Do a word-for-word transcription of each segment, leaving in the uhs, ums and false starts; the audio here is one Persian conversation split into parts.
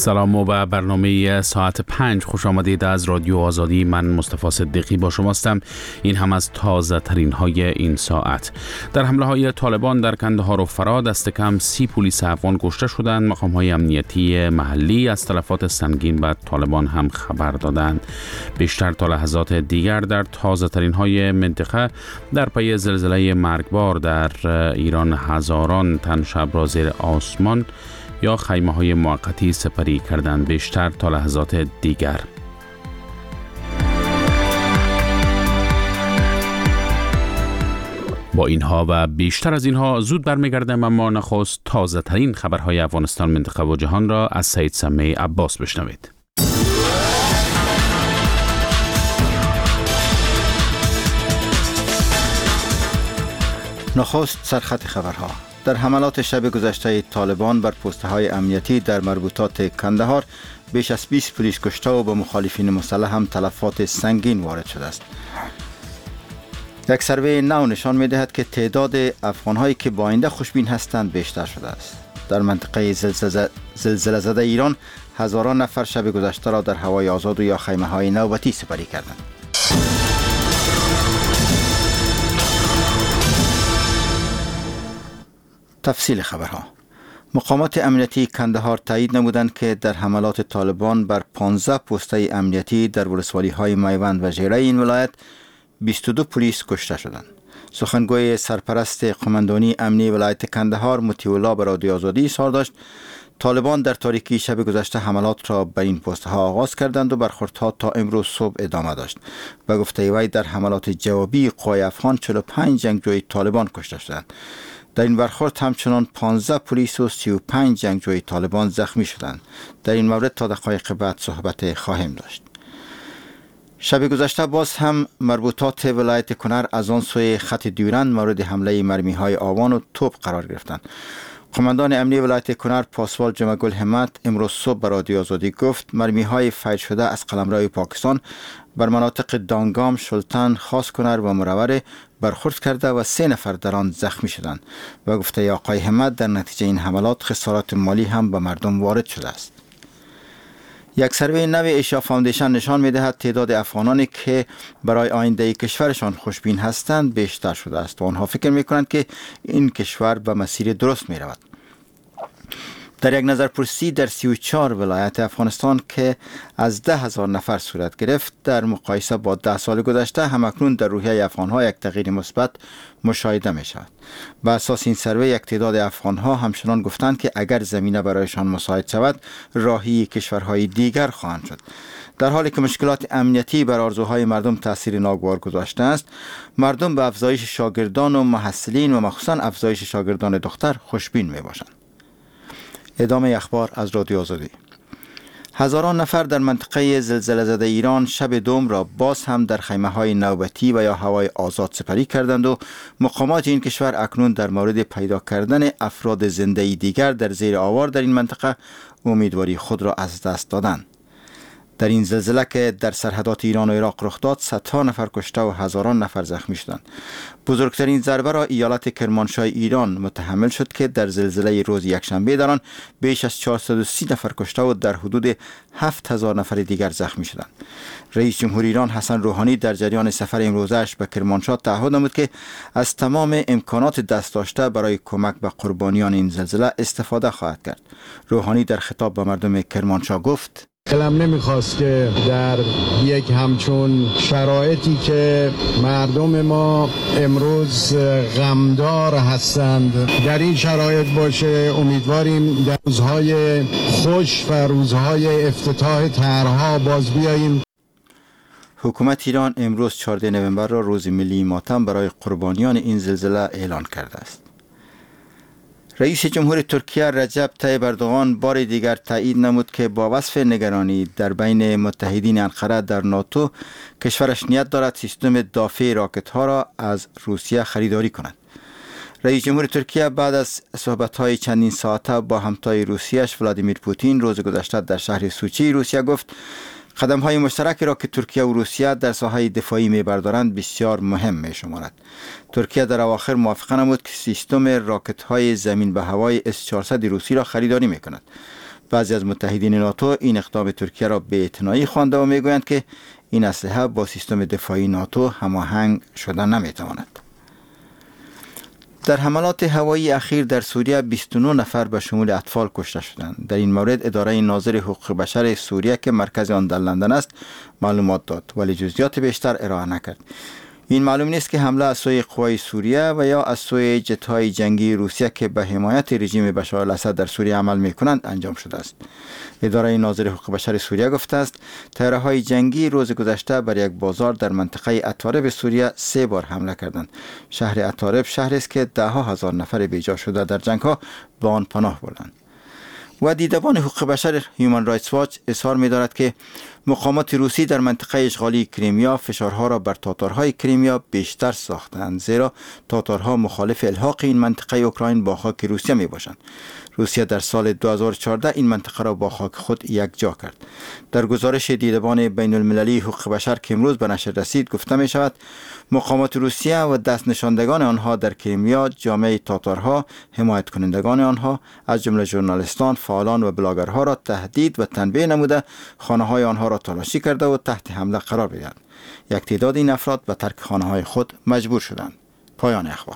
سلام و به برنامه ساعت پنج خوش آمدید از رادیو آزادی. من مصطفی صدیقی با شماستم. این هم از تازه ترین های این ساعت. در حمله های طالبان در کندهار و فرا دست کم سی پلیس افغان کشته شدند. مقام های امنیتی محلی از تلفات سنگین به طالبان هم خبر دادند. بیشتر تا لحظات دیگر در تازه ترین های منطقه در پی زلزله مرگبار در ایران هزاران تن شب را زیر آسمان یا خیمه های موقتی سپری کردند. بیشتر تا لحظات دیگر. با اینها و بیشتر از اینها زود برمیگردم، اما نخست تازه ترین خبرهای افغانستان، منطقه و جهان را از سید سمیع عباس بشنوید. نخست سرخط خبرها. در حملات شب گذشته طالبان بر پست‌های امنیتی در مربوطات کندهار بیش از بیست پلیس کشته و به مخالفین مسلح هم تلفات سنگین وارد شده است. یک سروی نو نشان می‌دهد که تعداد افغان‌هایی که با آینده خوشبین هستند بیشتر شده است. در منطقه زلزله زده ایران هزاران نفر شب گذشته را در هوای آزاد و یا خیمه‌های نوبتی سپری کردند. تفصیل خبرها. مقامات امنیتی کندهار تایید نمودند که در حملات طالبان بر پانزده پسته امنیتی در ولسوالی‌های میوند و ژیره این ولایت بیست و دو پلیس کشته شدند. سخنگوی سرپرست قماندانی امنی ولایت کندهار مطیع الله به رادیو آزادی اظهار داشت طالبان در تاریکی شب گذشته حملات را بر این پست‌ها آغاز کردند و برخوردها تا امروز صبح ادامه داشت. به گفته وی در حملات جوابی قوای افغان چهل و پنج جنگجوی طالبان کشته شدند. در این برخورد همچنان پانزده پلیس و سی و پنج جنگجوی طالبان زخمی شدند. در این مورد تا دقایق بعد صحبت خواهیم داشت. شب گذشته باز هم مربوطات ولایت کنر از آن سوی خط دیورند مورد حمله مرمی‌های آوان و توپ قرار گرفتند. قماندان امنی ولایت کنر پاسوال جمعگل همت امروز صبح به رادیو آزادی گفت مرمی‌های فیر شده از قلمرو پاکستان بر مناطق دانگام، شلتن، خاص کنر و مرور برخورد کرده و سه نفر در آن زخمی شدند. و گفته آقای همت در نتیجه این حملات خسارات مالی هم به مردم وارد شده است. یک سروی نو ایشیا فاوندیشن نشان می‌دهد تعداد افغانانی که برای آینده کشورشان خوشبین هستند بیشتر شده است و آنها فکر می‌کنند که این کشور به مسیر درست می‌رود. در یک نظرپرسی در سی و چهار ولایت افغانستان که از ده هزار نفر صورت گرفت در مقایسه با ده سال گذشته همکنون در روحیه افغان‌ها یک تغییر مثبت مشاهده می‌شود. بر اساس این سروی یک تعداد افغان‌ها همچنان گفتند که اگر زمینه برایشان مساعد شود راهی کشورهای دیگر خواهند شد. در حالی که مشکلات امنیتی بر آرزوهای مردم تاثیر ناگوار گذاشته است، مردم به افزایش شاگردان و محصلین و مخصوصاً افزایش شاگردان دختر خوشبین می‌باشند. ادامه اخبار از رادیو آزادی. هزاران نفر در منطقه زلزله زده ایران شب دوم را باز هم در خیمه‌های نوبتی و یا هوای آزاد سپری کردند و مقامات این کشور اکنون در مورد پیدا کردن افراد زنده دیگر در زیر آوار در این منطقه امیدواری خود را از دست دادند. در این زلزله که در سرحدات ایران و عراق رخ داد صدها نفر کشته و هزاران نفر زخمی شدند. بزرگترین ضربه را ایالت کرمانشاه ایران متحمل شد که در زلزله روز یکشنبه در آن بیش از چهارصد و سی نفر کشته و در حدود هفت هزار نفر دیگر زخمی شدند. رئیس جمهور ایران حسن روحانی در جریان سفر امروزش به کرمانشاه تعهد نمود که از تمام امکانات دست داشته برای کمک به قربانیان این زلزله استفاده خواهد کرد. روحانی در خطاب به مردم کرمانشاه گفت: دلم نمیخواست که در یک همچون شرایطی که مردم ما امروز غمدار هستند در این شرایط باشه. امیدواریم در روزهای خوش و روزهای افتتاح طرح‌ها باز بیاییم. حکومت ایران امروز چهاردهم نوامبر را روز ملی ماتم برای قربانیان این زلزله اعلان کرده است. رئیس جمهور ترکیه رجب طیب اردوغان بار دیگر تایید نمود که با وصف نگرانی در بین متحدین انقره در ناتو کشورش نیت دارد سیستم دافع راکت ها را از روسیه خریداری کند. رئیس جمهور ترکیه بعد از صحبت‌های چندین ساعته با همتای روسیه‌اش ولادیمیر پوتین روز گذشته در شهر سوچی روسیه گفت قدم‌های مشترکی را که ترکیه و روسیه در ساحه دفاعی می‌بردارند بسیار مهم می‌شمارد. ترکیه در اواخر موافقه نمود که سیستم راکت‌های زمین به هوای اس چهارصد روسی را خریداری می‌کند. بعضی از متحدین ناتو این اقدام ترکیه را بی‌اعتنایی خوانده و میگویند که این اسلحه با سیستم دفاعی ناتو هماهنگ شده نمیتواند. در حملات هوایی اخیر در سوریه بیست و نه نفر به شمول اطفال کشته شدند. در این مورد اداره ناظر حقوق بشر سوریه که مرکز آن در لندن است معلومات داد ولی جزئیات بیشتر ارائه نکرد. این معلوم نیست که حمله از سوی قوای سوریه و یا از سوی جت‌های جنگی روسیه که به حمایت رژیم بشار الاسد در سوریه عمل می‌کنند انجام شده است. اداره ناظر حقوق بشر سوریه گفته است طیاره‌های جنگی روز گذشته بر یک بازار در منطقه اتارب سوریه سه بار حمله کردند. شهر اتارب شهری است که ده ها هزار نفر بیجا شده در جنگ‌ها به آن پناه بردند. و دیدبان حقوق بشر هیومن رایتس واچ اظهار می‌دارد که مقامات روسی در منطقه اشغالی کریمیا فشارها را بر تاتارهای کریمیا بیشتر ساختند، زیرا تاتارها مخالف الحاق این منطقه اوکراین با خاک روسیه میباشند. روسیه در سال دو هزار و چهارده این منطقه را با خاک خود یکجا کرد. در گزارش دیدبان بین المللی حقوق بشر که امروز به نشر رسید گفته می شود مقامات روسیه و دست نشاندگان آنها در کریمیا جامعه تاتارها، حمایت کنندگان آنها از جمله ژورنالیستان، فعالان و بلاگرها را تهدید و تنبیه نموده خانه های آنها را تلاشی کرده و تحت حمله قرار بدهند. یک تعداد این افراد به ترک خانه های خود مجبور شدند. پایان اخبار.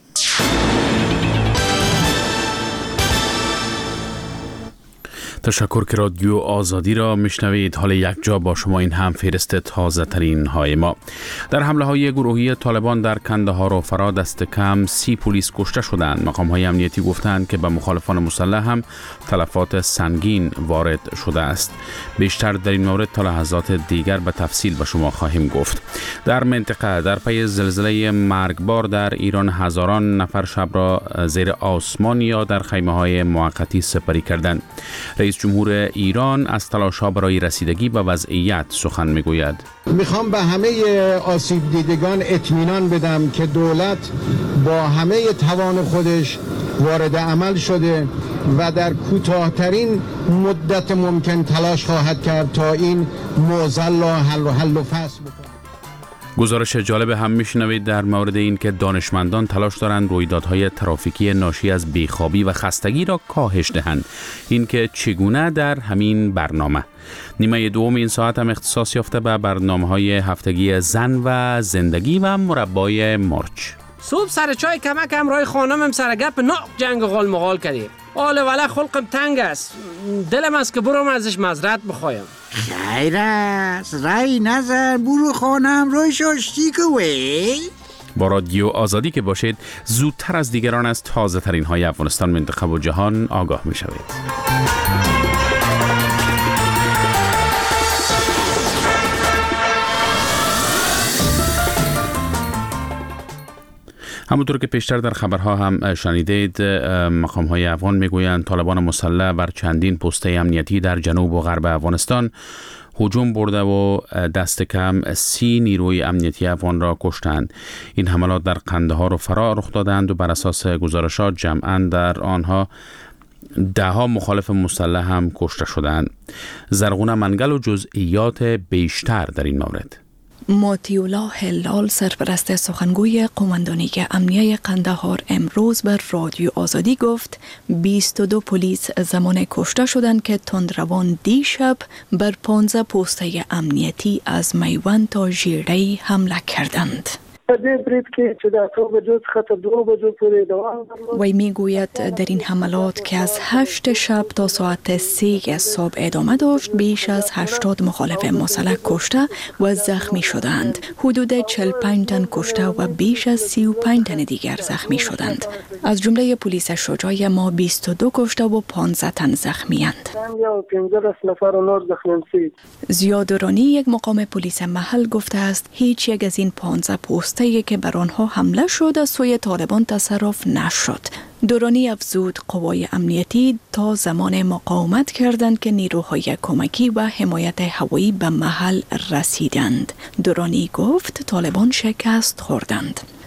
تشکر که رادیو آزادی را میشنوید. حال یک جا با شما این هم فهرست تازه ترین های ما. در حمله های گروهی طالبان در کندهار و فرا دست کم سی پلیس کشته شدند. مقام های امنیتی گفتند که به مخالفان مسلح هم تلفات سنگین وارد شده است. بیشتر در این مورد تا لحظات دیگر به تفصیل به شما خواهیم گفت. در منطقه در پی زلزله مرگبار در ایران هزاران نفر شب را زیر آسمان یا در خیمه های موقتی سپری کردند. رئیس جمهور ایران از تلاش‌ها برای رسیدگی به وضعیت سخن می‌گوید. میخوام به همه آسیب دیدگان اطمینان بدم که دولت با همه توان خودش وارد عمل شده و در کوتاه‌ترین مدت ممکن تلاش خواهد کرد تا این معضل را حل و حل و فصل بکنه. گزارش جالب هم میشنوید در مورد این که دانشمندان تلاش دارند رویدادهای ترافیکی ناشی از بیخوابی و خستگی را کاهش دهند. این که چگونه در همین برنامه. نیمه دوم این ساعت هم اختصاص یافته به برنامه‌های هفتگی زن و زندگی و مربای مرچ. صبح سر چای کمکم رای خانمم سر گپ ناق جنگ و غال مغال کردیم. آله ولی خلقم تنگ است. دلم است که برم ازش معذرت بخوایم. خیر است، رای نظر برو خانم روی شاشتی کوی. با رادیو آزادی که باشید زودتر از دیگران از تازه ترین های افغانستان، منطقه و جهان آگاه می شوید. همونطور که پیشتر در خبرها هم شنیدید، مقام‌های افغان میگویند طالبان مسلح بر چندین پست امنیتی در جنوب و غرب افغانستان هجوم برده و دست کم سی نیروی امنیتی افغان را کشتند. این حملات در قندهار و فرا رخ دادند و بر اساس گزارشات جمعاً در آنها ده ها مخالف مسلح هم کشته شدند. زرغونه منگل و جزئیات بیشتر در این مورد. ماطی‌الله هلال، سرپرست سخنگوی قماندانی امنیه قندهار، امروز بر رادیو آزادی گفت بیست و دو پلیس زمان کشته شدند که تندروان دیشب بر پانزده پسته امنیتی از میوند تا ژیړی حمله کردند. وی میگوید در این حملات که از هشت شب تا ساعت سه صبح ادامه داشت، بیش از هشتاد مخالف مسلح کشته و زخمی شدند. حدود چهل و پنج تن کشته و بیش از سی و پنج تن دیگر زخمی شدند. از جمله پلیس شجاع ما بیست و دو کشته و پانزده تن زخمی اند. زیادرانی، یک مقام پلیس محل، گفته است هیچ یک از این پانزده پست که بر آنها حمله شد از سوی طالبان تصرف نشد. دورانی افزود قوای امنیتی تا زمان مقاومت کردند که نیروهای کمکی و حمایت هوایی به محل رسیدند. دورانی گفت طالبان شکست خوردند.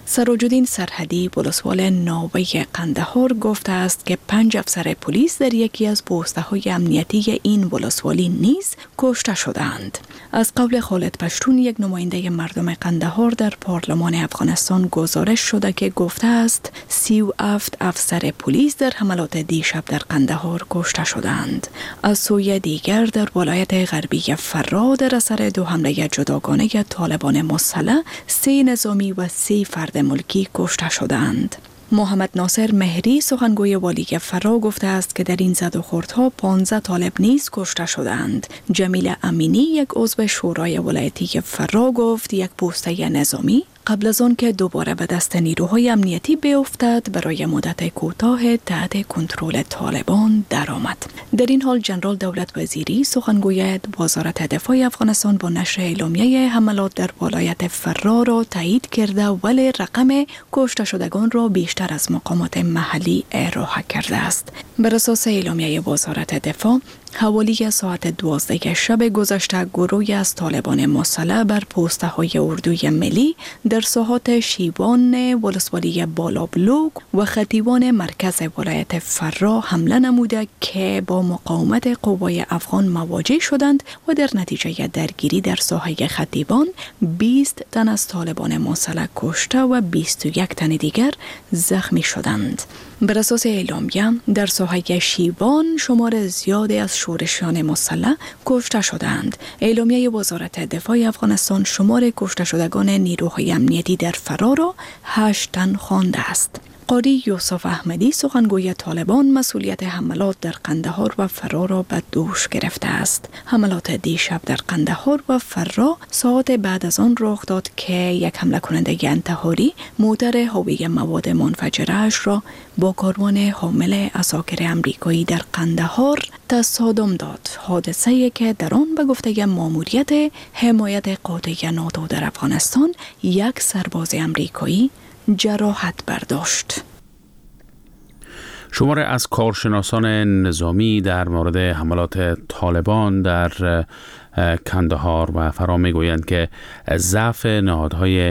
سراج‌الدین سرحدی ولسوال ناوه قندهار گفته است که پنج افسر پلیس در یکی از پست‌های امنیتی این ولسوالی نیز کشته شدند. از قول خالد پشتون، یک نماینده مردم قندهار در پارلمان افغانستان، گزارش شده که گفته است سی و هفت افسر پلیس در حملات دیشب در قندهار کشته شدند. از سوی دیگر در ولایت غربی فرا در اثر دو حمله جداگانه طالبان مسلح سه نظامی و سه فرد ملکی کشته شدند. محمد ناصر مهری سخنگوی والی فرا گفته است که در این زدوخوردها پانزده طالب نیز کشته شدند. جمیل امینی، یک عضو شورای ولایتی فرا، گفت یک پوسته نظامی قبل از آن که دوباره به دست نیروهای امنیتی بیفتد برای مدت کوتاه تحت کنترل طالبان درآمد. در این حال جنرال دولت وزیری سخنگوی وزارت دفاع افغانستان با نشر اعلامیه حملات در ولایت فرا را تایید کرده، ولی رقم کشته شدگان را بیشتر از مقامات محلی ارائه کرده است. بر اساس اعلامیه وزارت دفاع، حوالی ساعت دوازده شب گذشته گروهی از طالبان مسلح بر پوسته های اردوی ملی در ساحات شیبان ولسوالی بالابلوک و خطیبان مرکز ولایت فرا حمله نموده که با مقاومت قوای افغان مواجه شدند و در نتیجه درگیری در ساحه خطیبان بیست تن از طالبان مسلح کشته و بیست و یک تن دیگر زخمی شدند. بر اساس اعلامیه در ساحه شیبان شمار زیادی از شورشیان مسلح کشته شدند. اعلامیه وزارت دفاع افغانستان شمار کشته شدگان نیروهای امنیتی در فرا را هشت تن خوانده است. قاضی یوسف احمدی سخنگوی طالبان مسئولیت حملات در قندهار و فرا را به دوش گرفته است. حملات دیشب در قندهار و فرا ساعت بعد از آن رخ داد که یک حمله کننده انتحاری موتر حاوی مواد منفجره‌اش را با کاروان حامل عساکر امریکایی در قندهار تصادم داد. حادثه‌ای که در آن به گفته ماموریت حمایت قاطع ناتو در افغانستان یک سرباز امریکایی جراحت برداشت. شماره از کارشناسان نظامی در مورد حملات طالبان در کندهار و فرا میگویند که ضعف نهادهای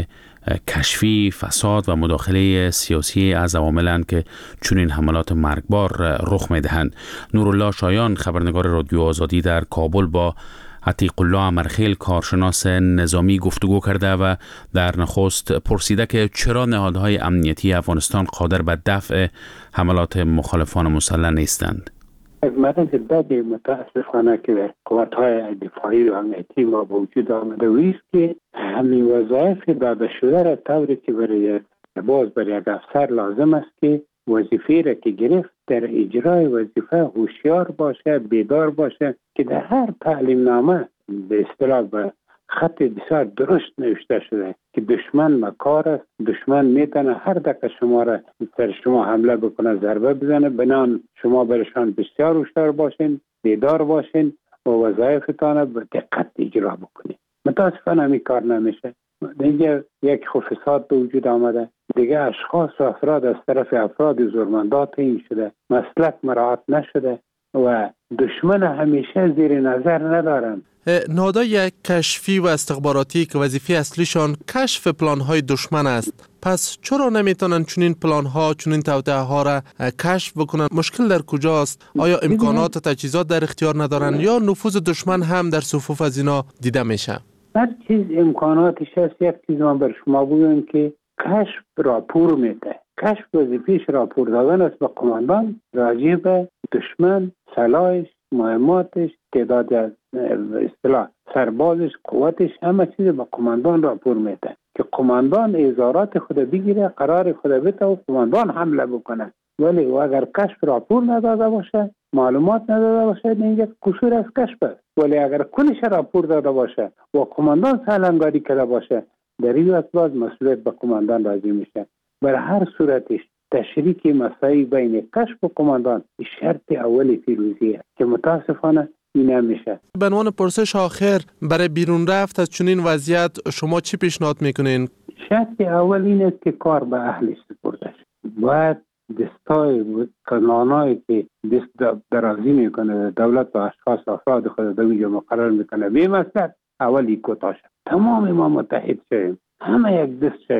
کشفی، فساد و مداخله سیاسی از عواملند که چنین حملات مرگبار رخ میدهند. نورالله شایان، خبرنگار رادیو آزادی در کابل، با عتیق الله امرخیل، کارشناس نظامی، گفتگو کرده و در نخست پرسیده که چرا نهادهای امنیتی افغانستان قادر به دفع حملات مخالفان مسلح نیستند. از مرض بد متاسفانه که در قوت‌های دفاعی و امنیتی ما به وجود آمده و است که همین وظایف داده شده را طوری که برای باز برای یک افسر لازم است که وظیفه را که گرفت در اجرای وظیفه هوشیار باشه، بیدار باشه، که در هر تعلیم نامه به اصطلاح به خط بسیار درشت نوشته شده که دشمن مکار است، دشمن میتونه هر دقیقه شما را سر شما حمله بکنه، ضربه بزنه، بنان شما برشان بسیار هوشیار باشین، بیدار باشین و وظایفتان به دقت اجرا بکنید. متاسفانه همین کار نمیشه. دیگه یک فساد به وجود آمده، دیگه اشخاص و افراد از طرف افراد زورمندات این شده، مسلک مراعات نشده و دشمن همیشه زیر نظر ندارن. نهادهای کشفی و استخباراتی که وظیفه اصلیشان کشف پلان‌های دشمن است، پس چرا نمیتونن چنین پلان‌ها، چنین توطئه‌ها را کشف بکنن؟ مشکل در کجاست؟ آیا امکانات و تجهیزات در اختیار ندارن یا نفوذ دشمن هم در صفوف از اینا دیده میشه؟ هر چیز امکاناتش هست. یک چیز من بر شما بگم که کشف راپور میده. کشف وظیفه‌اش راپور دادن است به قماندان راجع به دشمن، سلاحش، مهماتش، تعداد از اصطلاح سربازش، قوتش، همه چیز به قماندان راپور میده که قماندان اظهارات خود بگیره، قرار خود بده و قماندان حمله بکنه. ولی اگر کشف راپور نداده باشه، معلومات نداده باشه، این یک قصور از کشف است. ولی اگر کلش راپور داده باشه و قماندان سالنگاری کرده باشه، در این اساس مسئولیت به قماندان راجع میشه. برای هر صورتش تشریک مسائل بین کشف و قماندان شرط اولی پیروزیه که متاسفانه این نمیشه. به عنوان پرسش آخر، برای بیرون رفت از چنین وضعیت شما چی پیشنهاد میکنین؟ شرط اول این است که کار به اهلش سپرده شد. باید دستای قانونایی که دست درازی میکنه دولت و اشخاص افراد خود در اینجا مقرر میکنه به مصلحت اولی کوتاه شد. تمام ما متحد شدیم، همه یک دست شدیم،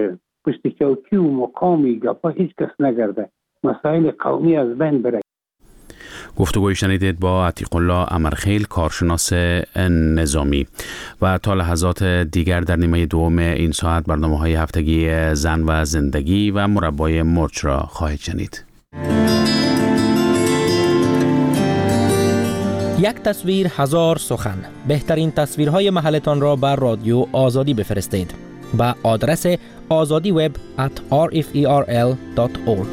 پشت چوکی و مقامی گپا هیچ کس نگرده، مسائل قومی از بین بره. گفتگوی شنیدید با عتیق الله امرخیل، کارشناس نظامی. و تا لحظات دیگر در نیمه دوم این ساعت برنامه‌های هفتگی زن و زندگی و مربای مرچ را خواهید شنید. یک تصویر هزار سخن. بهترین تصویرهای محلتان را بر رادیو آزادی بفرستید با آدرس آزادی وب ات آر اف ای آر ال دات اورگ.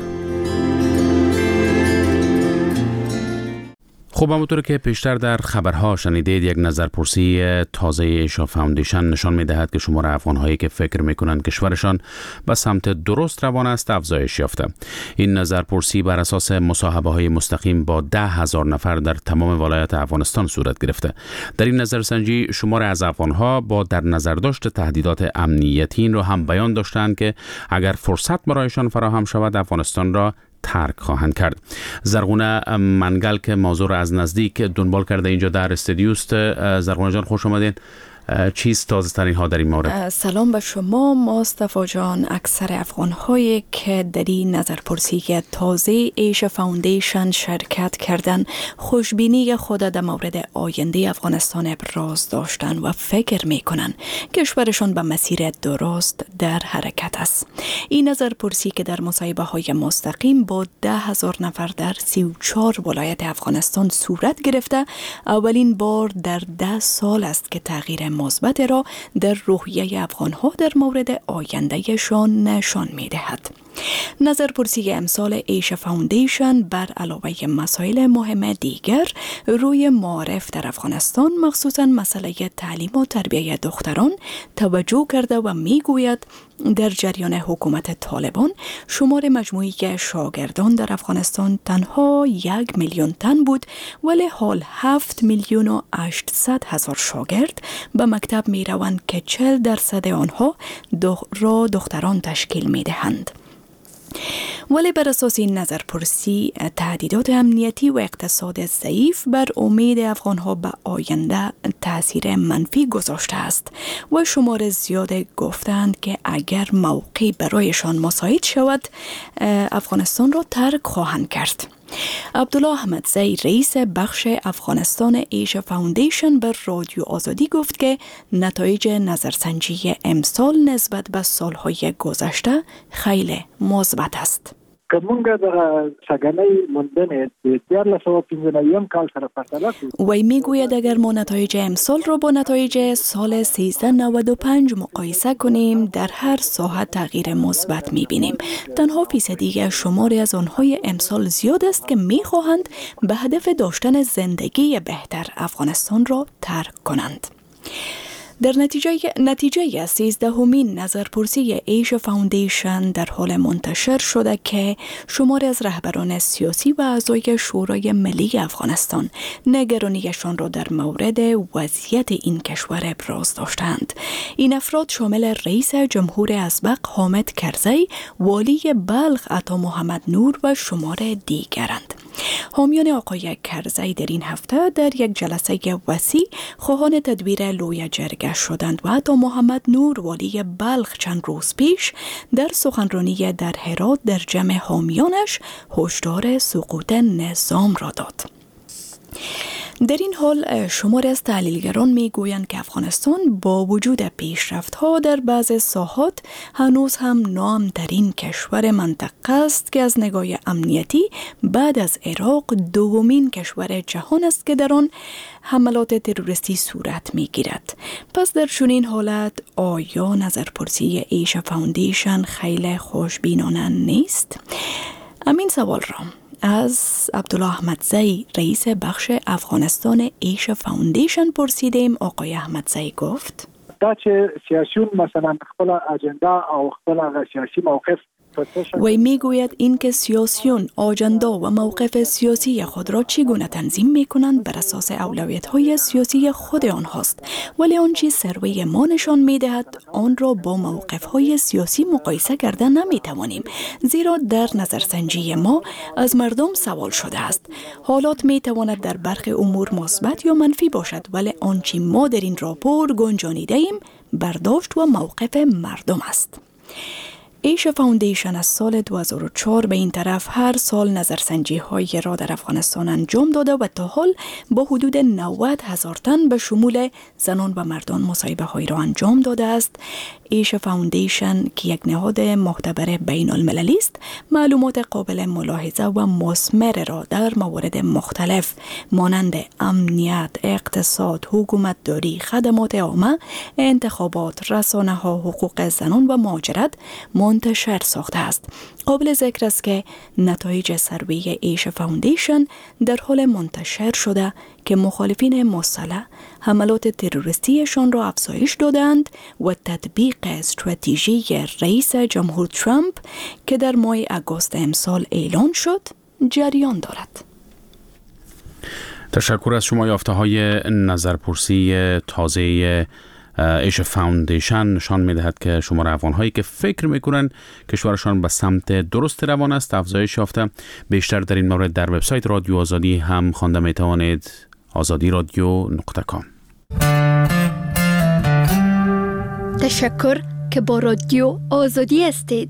خب همونطور که پیشتر در خبرها شنیدید، یک نظرپرسی تازه ایشا فاوندیشن نشان می‌دهد که شمار افغان‌هایی که فکر می‌کنند کشورشان به سمت درست روان است افزایش یافته. این نظرپرسی بر اساس مصاحبه‌های مستقیم با ده هزار نفر در تمام ولایات افغانستان صورت گرفته. در این نظرسنجی شمار از افغان‌ها با در نظر داشت تهدیدات امنیتی این را هم بیان داشتند که اگر فرصت برایشان فراهم شود افغانستان را ترک خواهند کرد. زرغونه منگل که موضوع را از نزدیک دنبال کرده اینجا در استودیوست. زرغونه جان خوش آمدین. چیست تازه ترین ها در این مورد؟ سلام به شما مصطفی جان. اکثر افغان هایی که در این نظرپرسی که تازه ایشا فاوندیشن شرکت کردن خوشبینی خود در مورد آینده افغانستان ابراز داشتن و فکر میکنن کشورشان به مسیر درست در حرکت است. این نظرپرسی که در مصاحبه های مستقیم با ده هزار نفر در سی و چهار ولایت افغانستان صورت گرفته اولین بار در ده سال است که تغییر مثبت را در روحیه افغان‌ها در مورد آیندهشان نشان می‌دهد. نظرپرسی امسال ایشا فاوندیشن بر علاوه مسائل مهم دیگر روی معارف در افغانستان مخصوصاً مسئله تعلیم و تربیت دختران توجه کرده و میگوید در جریان حکومت طالبان شمار مجموعی شاگردان در افغانستان تنها یک میلیون تن بود، ولی حال هفت میلیون و هشتصد هزار شاگرد به مکتب می روند که چهل درصد آنها را دختران تشکیل می دهند. ولی بر اساس این نظرپرسی تهدیدات امنیتی و اقتصاد ضعیف بر امید افغانها به آینده تاثیر منفی گذاشته است و شمار زیاد گفتند که اگر موقعی برایشان مساعد شود افغانستان را ترک خواهند کرد. عبدالله احمدزی رئیس بخش افغانستان ایشا فاوندیشن بر رادیو آزادی گفت که نتایج نظرسنجی امسال نسبت به سالهای گذشته خیلی مثبت است. وی میگوید اگر ما نتایج امسال را با نتایج سال سیزده نود و پنج مقایسه کنیم در هر ساحت تغییر مثبت میبینیم. تنها فیصدی شماری از آنهای امسال زیاد است که میخواهند به هدف داشتن زندگی بهتر افغانستان را ترک کنند. در نتیجه نتیجه سیزدهمین نظرپرسی ایشا فاوندیشن در حال منتشر شده که شماری از رهبران سیاسی و اعضای شورای ملی افغانستان نگرانیشان را در مورد وضعیت این کشور ابراز داشتند. این افراد شامل رئیس جمهور اسبق حامد کرزی، والی بلخ عطا محمد نور و شمار دیگرند. حامیان آقای کرزی در این هفته در یک جلسه وسیع خواهان تدبیر لوی جرگه شدند و عطا محمد نور والی بلخ چند روز پیش در سخنرانی در هرات در جمع حامیانش هشدار سقوط نظام را داد. در این حال شماری از تحلیلگران میگویند که افغانستان با وجود پیشرفت‌ها در بعض ساحات هنوز هم ناامن‌ترین کشور منطقه است که از نگاه امنیتی بعد از عراق دومین کشور جهان است که در آن حملات تروریستی صورت میگیرد. پس در چنین حالت آیا نظرپرسی ایشا فاوندیشن خیلی خوشبینانه نیست؟ همین سوال را از عبدالله احمدزی رئیس بخش افغانستان ایشا فاوندیشن پرسیدیم. آقای احمدزی گفت دا چې سیاسیون مثلا خپل اجندا او خپل سیاسی موقف وی میگوید اینکه سیاسیون آجندا و موقف سیاسی خود را چگونه تنظیم میکنند بر اساس اولویت‌های سیاسی خود آنهاست، ولی آنچه سروی ما نشان میدهد آن را با موقف‌های سیاسی مقایسه کردن نمیتوانیم، زیرا در نظرسنجی ما از مردم سوال شده است. حالات میتواند در برخی امور مثبت یا منفی باشد، ولی آنچه ما در این راپور گنجانیده ایم برداشت و موقف مردم است. ایشا فاوندیشن از سال دو هزار و چهار به این طرف هر سال نظرسنجی های را در افغانستان انجام داده و تا حال با حدود نود هزار تن به شمول زنان و مردان مصاحبه های را انجام داده است. ایشا فاوندیشن که یک نهاد معتبر بین المللی است، معلومات قابل ملاحظه و مثمر را در موارد مختلف مانند امنیت، اقتصاد، حکومت داری، خدمات عامه، انتخابات، رسانه ها، حقوق زنان و مهاجرت منتشر ساخته است. قابل ذکر است که نتایج سروی ایشا فاوندیشن در حال منتشر شده که مخالفین مسلح حملات تروریستیشان را افزایش دادند و تطبیق استراتژی رئیس جمهور ترامپ که در ماه آگوست امسال اعلان شد جریان دارد. تشکر از شما. یافته های نظرپرسی تازه ایشا فاوندیشن نشان می‌دهد که شمار افغان‌هایی که فکر می‌کنند کشورشان به سمت درست روان است افزایش یافته. بیشتر در این مورد در وبسایت رادیو آزادی هم خوانده می‌توانید. آزادی رادیو نقطه کام. تشکر که با رادیو آزادی هستید.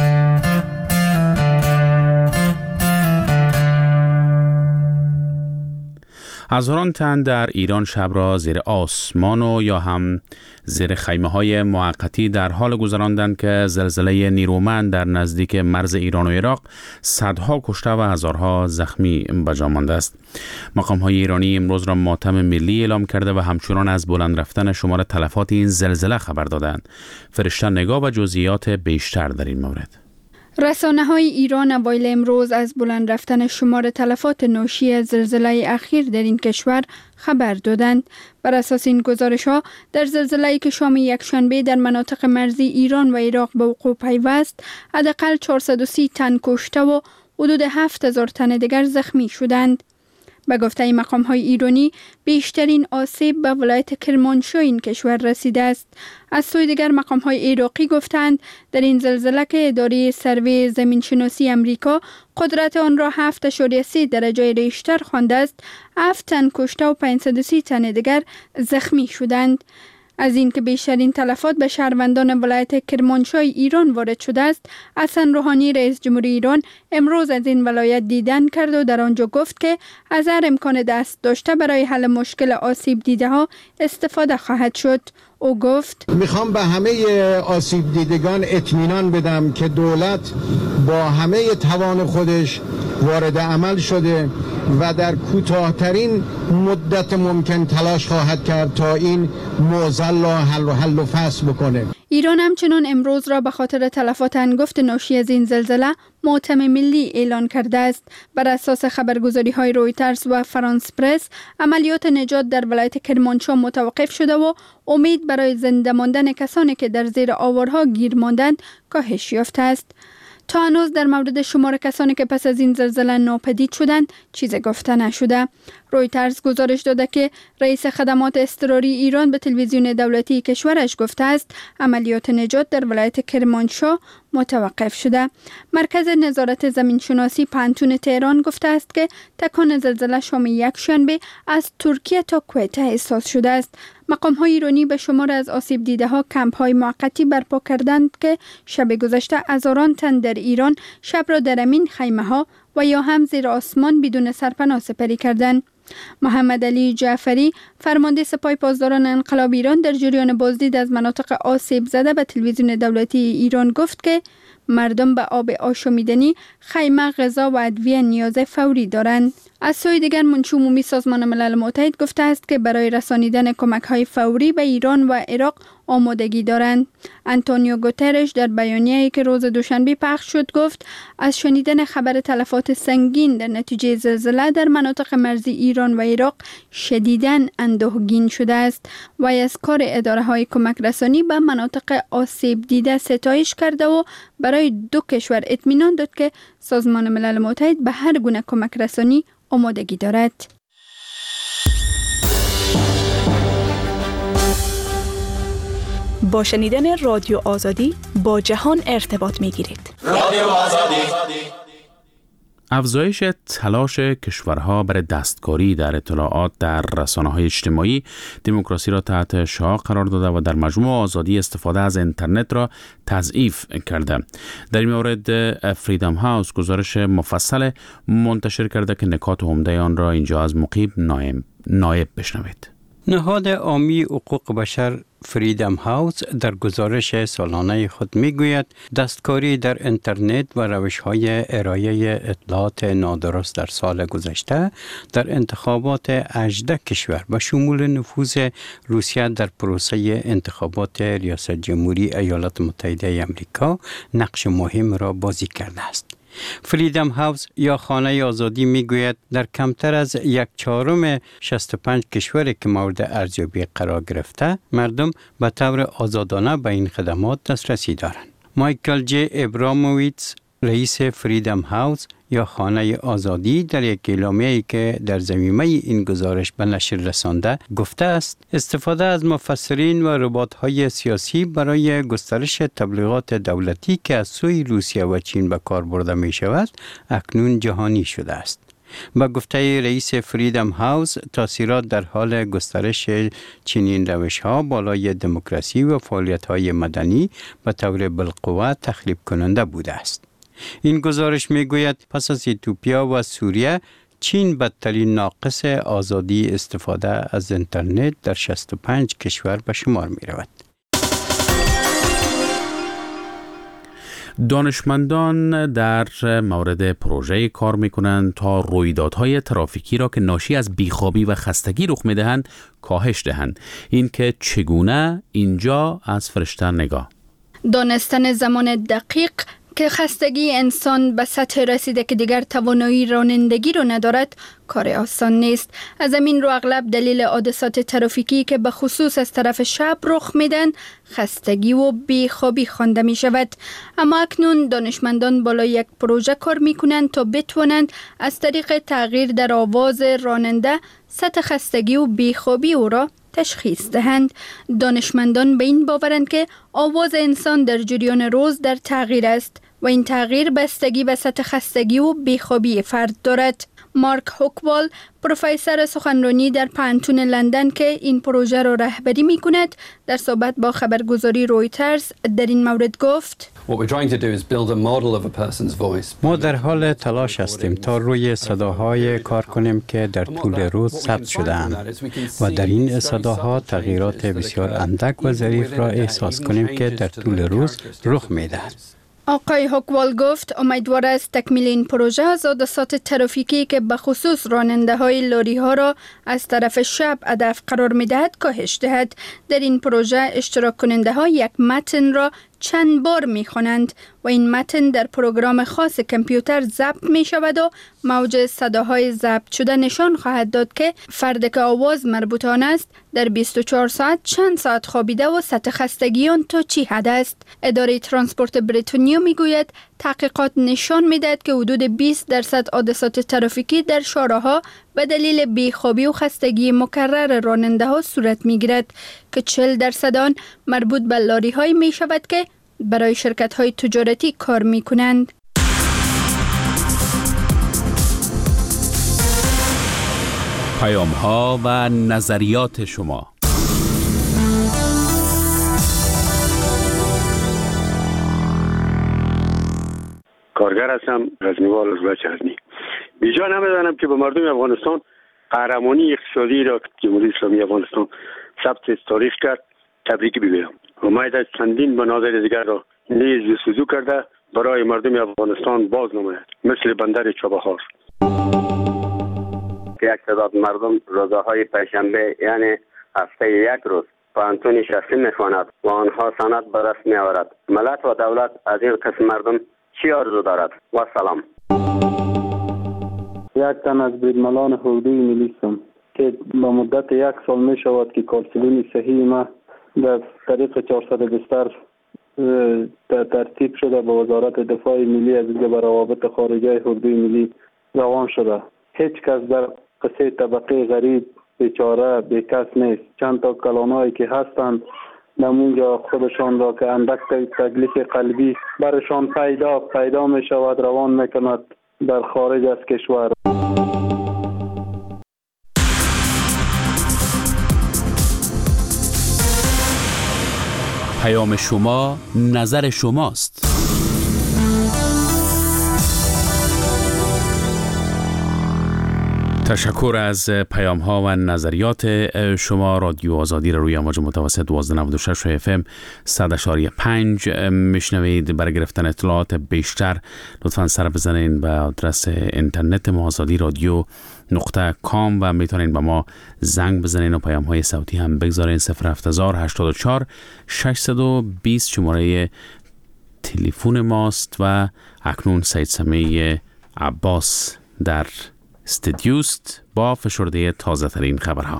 هزاران تن در ایران شب را زیر آسمان و یا هم زیر خیمه های موقتی در حال گذراندند که زلزله نیرومند در نزدیک مرز ایران و عراق صدها کشته و هزارها زخمی به جا مانده است. مقام های ایرانی امروز را ماتم ملی اعلام کرده و همچنان از بلند رفتن شمار تلفات این زلزله خبر دادند. فرشته نگاه و جزئیات بیشتر در این مورد. رسانه های ایران اوایل امروز از بلند رفتن شمار تلفات ناشی از زلزله اخیر در این کشور خبر دادند. بر اساس این گزارش ها در زلزله‌ای که شام یکشنبه در مناطق مرزی ایران و عراق به وقوع پیوست، حداقل چهارصد و سی تن کشته و حدود هفت هزار تن دیگر زخمی شدند. به گفته مقام های ایرانی بیشترین آسیب به ولایت کرمانشاه این کشور رسیده است. از سوی دیگر مقام های عراقی گفتند در این زلزله که اداره سروی زمینشناسی امریکا قدرت آن را هفت اشاریه سه درجه ریشتر خوانده است، هفت تن کشته و پانصد و سی تن دیگر زخمی شدند. از این که بیشترین تلفات به شهروندان ولایت کرمانشاه ایران وارد شده است، حسن روحانی رئیس جمهوری ایران امروز از این ولایت دیدن کرد و در آنجا گفت که از هر امکان دست داشته برای حل مشکل آسیب دیده ها استفاده خواهد شد. او گفت میخوام به همه آسیب دیدگان اطمینان بدم که دولت با همه توان خودش وارد عمل شده و در کوتاهترین مدت ممکن تلاش خواهد کرد تا این معضل را حل و حل و فصل بکنه. ایران همچنان امروز را به خاطر تلفات هنگفت ناشی از این زلزله ماتم ملی اعلان کرده است. بر اساس خبرگزاری های رویترز و فرانس پرس، عملیات نجات در ولایت کرمانشاه متوقف شده و امید برای زنده ماندن کسانی که در زیر آوارها گیر ماندند کاهش یافته است. تا هنوز در مورد شمار کسانی که پس از این زلزله ناپدید شدند چیزی گفته نشده. رویترز گزارش داده که رئیس خدمات اضطراری ایران به تلویزیون دولتی کشورش گفته است عملیات نجات در ولایت کرمانشاه متوقف شده. مرکز نظارت زمینشناسی پانتون تهران گفته است که تکان زلزله شام یکشنبه از ترکیه تا کویت احساس شده است. مقام های ایرانی به شمار از آسیب دیده ها کمپ های موقتی برپا کردند که شب گذشته هزاران تن در ایران شب را در امین خیمه ها و یا هم زیر آسمان بدون سرپناه سپری کردند. محمد علی جعفری فرمانده سپاه پاسداران انقلاب ایران در جریان بازدید از مناطق آسیب زده به تلویزیون دولتی ایران گفت که مردم به آب آشامیدنی، خیمه، غذا و ادویه نیاز فوری دارند. از سوی دیگر منشی عمومی سازمان ملل متحد گفته است که برای رسانیدن کمک‌های فوری به ایران و عراق آمادگی دارند. آنتونیو گوترش در بیانیه‌ای که روز دوشنبه پخش شد گفت از شنیدن خبر تلفات سنگین در نتیجه زلزله در مناطق مرزی ایران و عراق شدیداً اندوهگین شده است و از کار اداره‌های کمک رسانی به مناطق آسیب دیده ستایش کرده و برای دو کشور اطمینان داد که سازمان ملل متحد به هر گونه کمک رسانی آمادگی دارد. با شنیدن رادیو آزادی با جهان ارتباط می گیرید. رادیو آزادی افزایش تلاش کشورها برای دستکاری در اطلاعات در رسانه‌های اجتماعی دموکراسی را تحت شعاع قرار داده و در مجموع آزادی استفاده از اینترنت را تضعیف کرده. در این مورد فریدم هاوس گزارش مفصل منتشر کرده که نکات عمده آن را اینجا از مقیب نایب نایب بشنوید. نهاد عامی حقوق بشر فریدم هاوس در گزارش سالانه خود میگوید دستکاری در اینترنت و روش‌های ارائه اطلاعات نادرست در سال گذشته در انتخابات هجده کشور و شمول نفوذ روسیه در پروسه انتخابات ریاست جمهوری ایالات متحده آمریکا نقش مهم را بازی کرده است. فریدم هاوس یا خانه آزادی میگوید در کمتر از یک چهارم شصت و پنج کشوری که مورد ارزیابی قرار گرفته مردم به طور آزادانه به این خدمات دسترسی دارند. مایکل جی ابراموویتس رئیس فریدم هاوس یا خانه آزادی در یک اعلامیه‌ای که در ضمیمه این گزارش به نشر رسانده گفته است استفاده از مفسرین و ربات‌های سیاسی برای گسترش تبلیغات دولتی که از سوی روسیه و چین به کار برده می شود اکنون جهانی شده است. با گفته رئیس فریدم هاوس تاثیرات در حال گسترش چنین روش‌ها بالای دموکراسی و فعالیت‌های مدنی به طور بالقوه تخریب کننده بوده است. این گزارش میگوید پس از ایتوپیا و سوریه چین بدترین ناقص آزادی استفاده از اینترنت در شصت و پنج کشور به شمار می رود. دانشمندان در مورد پروژه کار میکنند تا رویدادهای ترافیکی را که ناشی از بیخوابی و خستگی رخ میدهند کاهش دهند. این که چگونه اینجا از فرشته نگاه. دانستن زمان دقیق که خستگی انسان به سطح رسیده که دیگر توانایی رانندگی رو ندارد کار آسان نیست. از همین رو اغلب دلیل حادثات ترافیکی که به خصوص از طرف شب رخ میدن خستگی و بیخوابی خوانده می شود. اما اکنون دانشمندان بالای یک پروژه کار می کنند تا بتوانند از طریق تغییر در آواز راننده سطح خستگی و بیخوابی او را تشخیص دهند. دانشمندان به این باورند که آواز انسان در جریان روز در تغییر است و این تغییر بستگی به سطح خستگی و بیخوابی فرد دارد. مارک هوکوال پروفسور سخنرانی در پانتون لندن که این پروژه را رهبری می کند در صحبت با خبرگزاری رویترز در این مورد گفت ما در حال تلاش هستیم تا روی صداهای کار کنیم که در طول روز ثبت شده‌اند و در این صداها تغییرات بسیار اندک و ظریف را احساس کنیم که در طول روز رخ می‌دهد. آقای هوکوال گفت امیدوار است تکمیل این پروژه از حادثات ترافیکی که به خصوص راننده های لاری ها را از طرف شب هدف قرار می دهد کاهش دهد. در این پروژه اشتراک کننده ها یک متن را چند بار می خوانند و این متن در پروگرام خاص کامپیوتر ضبط می شود و موج صداهای ضبط شده نشان خواهد داد که فرد که آواز مربوط آن است در بیست و چهار ساعت چند ساعت خوابیده و سطح خستگی آن تا چی حد است. اداره ترانسپورت بریتانیا می گوید تحقیقات نشان می دهد که حدود بیست درصد حادثات ترافیکی در شاهراها به دلیل بیخوابی و خستگی مکرر راننده ها صورت می گیرد که چهل درصد آن مربوط به لاری های می شود که برای شرکت های تجارتی کار می کنند. پیام ها و نظریات شما. کارگر هستم، غزنیوال از بچه هزمی. بیجا نمیدانم که به مردم افغانستان قهرمانی اقتصادی را که جمهوری اسلامی افغانستان ثبت تاریخ کرد تبریک بگویم. امید است چندین مناظر دیگر را نیز جستجو کرده برای مردم افغانستان باز نماید، مثل بندر چابهار. که یک تعداد مردم روزهای پنجشنبه یعنی هفته یک روز پانتون شخصی میخواند و آنها سند به دست میآورد. ملت و دولت از این قسم مردم چی آرزو دارد؟ و سلام. یک تن از بریدملان حقوقی ملی هستم که به مدت یک سال می شود که کارسلین صحیح ما در طریق چهارصد بستر ترتیب شده به وزارت دفاع ملی از به روابط خارجه حقوقی ملی روان شده. هیچ کس در قصه طبقه غریب بیچاره بیکس نیست. چند تا کلانایی که هستند نمونجا خودشان را که اندک تکلیف قلبی برشان پیدا پیدا می شود روان می کند در خارج از کشور. پیام شما، نظر شماست. تشکر از پیام ها و نظریات شما. رادیو آزادی را روی امواج متوسط دوازده نود و شش اف ام صد و پنج میشنوید. برای گرفتن اطلاعات بیشتر لطفاً سر بزنین به آدرس اینترنت ما آزادی رادیو نقطه کام و میتونین به ما زنگ بزنین و پیام های صوتی هم بگذارین. صفر هفت هزار هشتاد و چهار ششصد و بیست شماره تلفن ماست. و اکنون سید سمیع عباس در استدیوست با فشرده تازه ترین خبرها.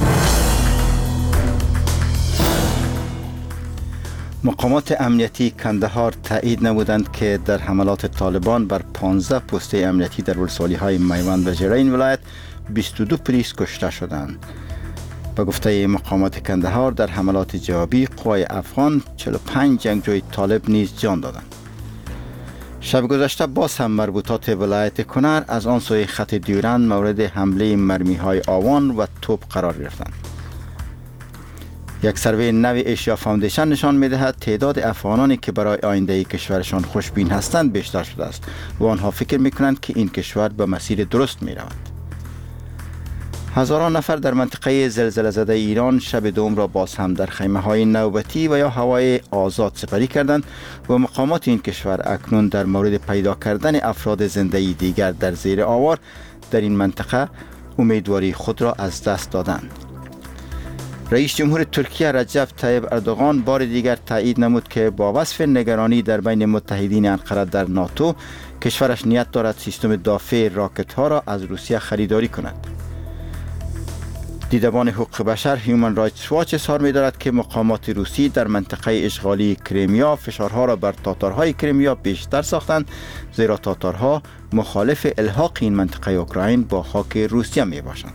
مقامات امنیتی کندهار تایید نمودند که در حملات طالبان بر پانزده پست امنیتی در ولسوالی‌های میوند و ژیره این ولایت بیست و دو پلیس کشته شدند. به گفته مقامات کندهار در حملات جوابی قوای افغان چهل و پنج جنگجوی طالب نیز جان دادند. شب گذشته باز هم مربوطات ولایت کنر از آن سوی خط دیورند مورد حمله مرمی‌های آوان و توپ قرار گرفتند. یک سروی نوی ایشیا فاوندیشن نشان می‌دهد تعداد افغانانی که برای آینده کشورشان خوشبین هستند بیشتر شده است و آنها فکر می‌کنند که این کشور به مسیر درست می‌رود. هزاران نفر در منطقه زلزله زده ایران شب دوم را باز هم در خیمه‌های نوبتی و یا هوای آزاد سپری کردند و مقامات این کشور اکنون در مورد پیدا کردن افراد زنده دیگر در زیر آوار در این منطقه امیدواری خود را از دست دادند. رئیس جمهور ترکیه رجب طیب اردوغان بار دیگر تایید نمود که با وصف نگرانی در بین متحدین انقره در ناتو، کشورش نیت دارد سیستم دافع راکت ها را از روسیه خریداری کند. دیدبان حقوق بشر هیومن رایتس واچ اظهار می‌دارد که مقامات روسی در منطقه اشغالی کریمیا فشارها را بر تاتارهای کریمیا بیشتر ساختند، زیرا تاتارها مخالف الحاق این منطقه اوکراین با خاک روسیه میباشند.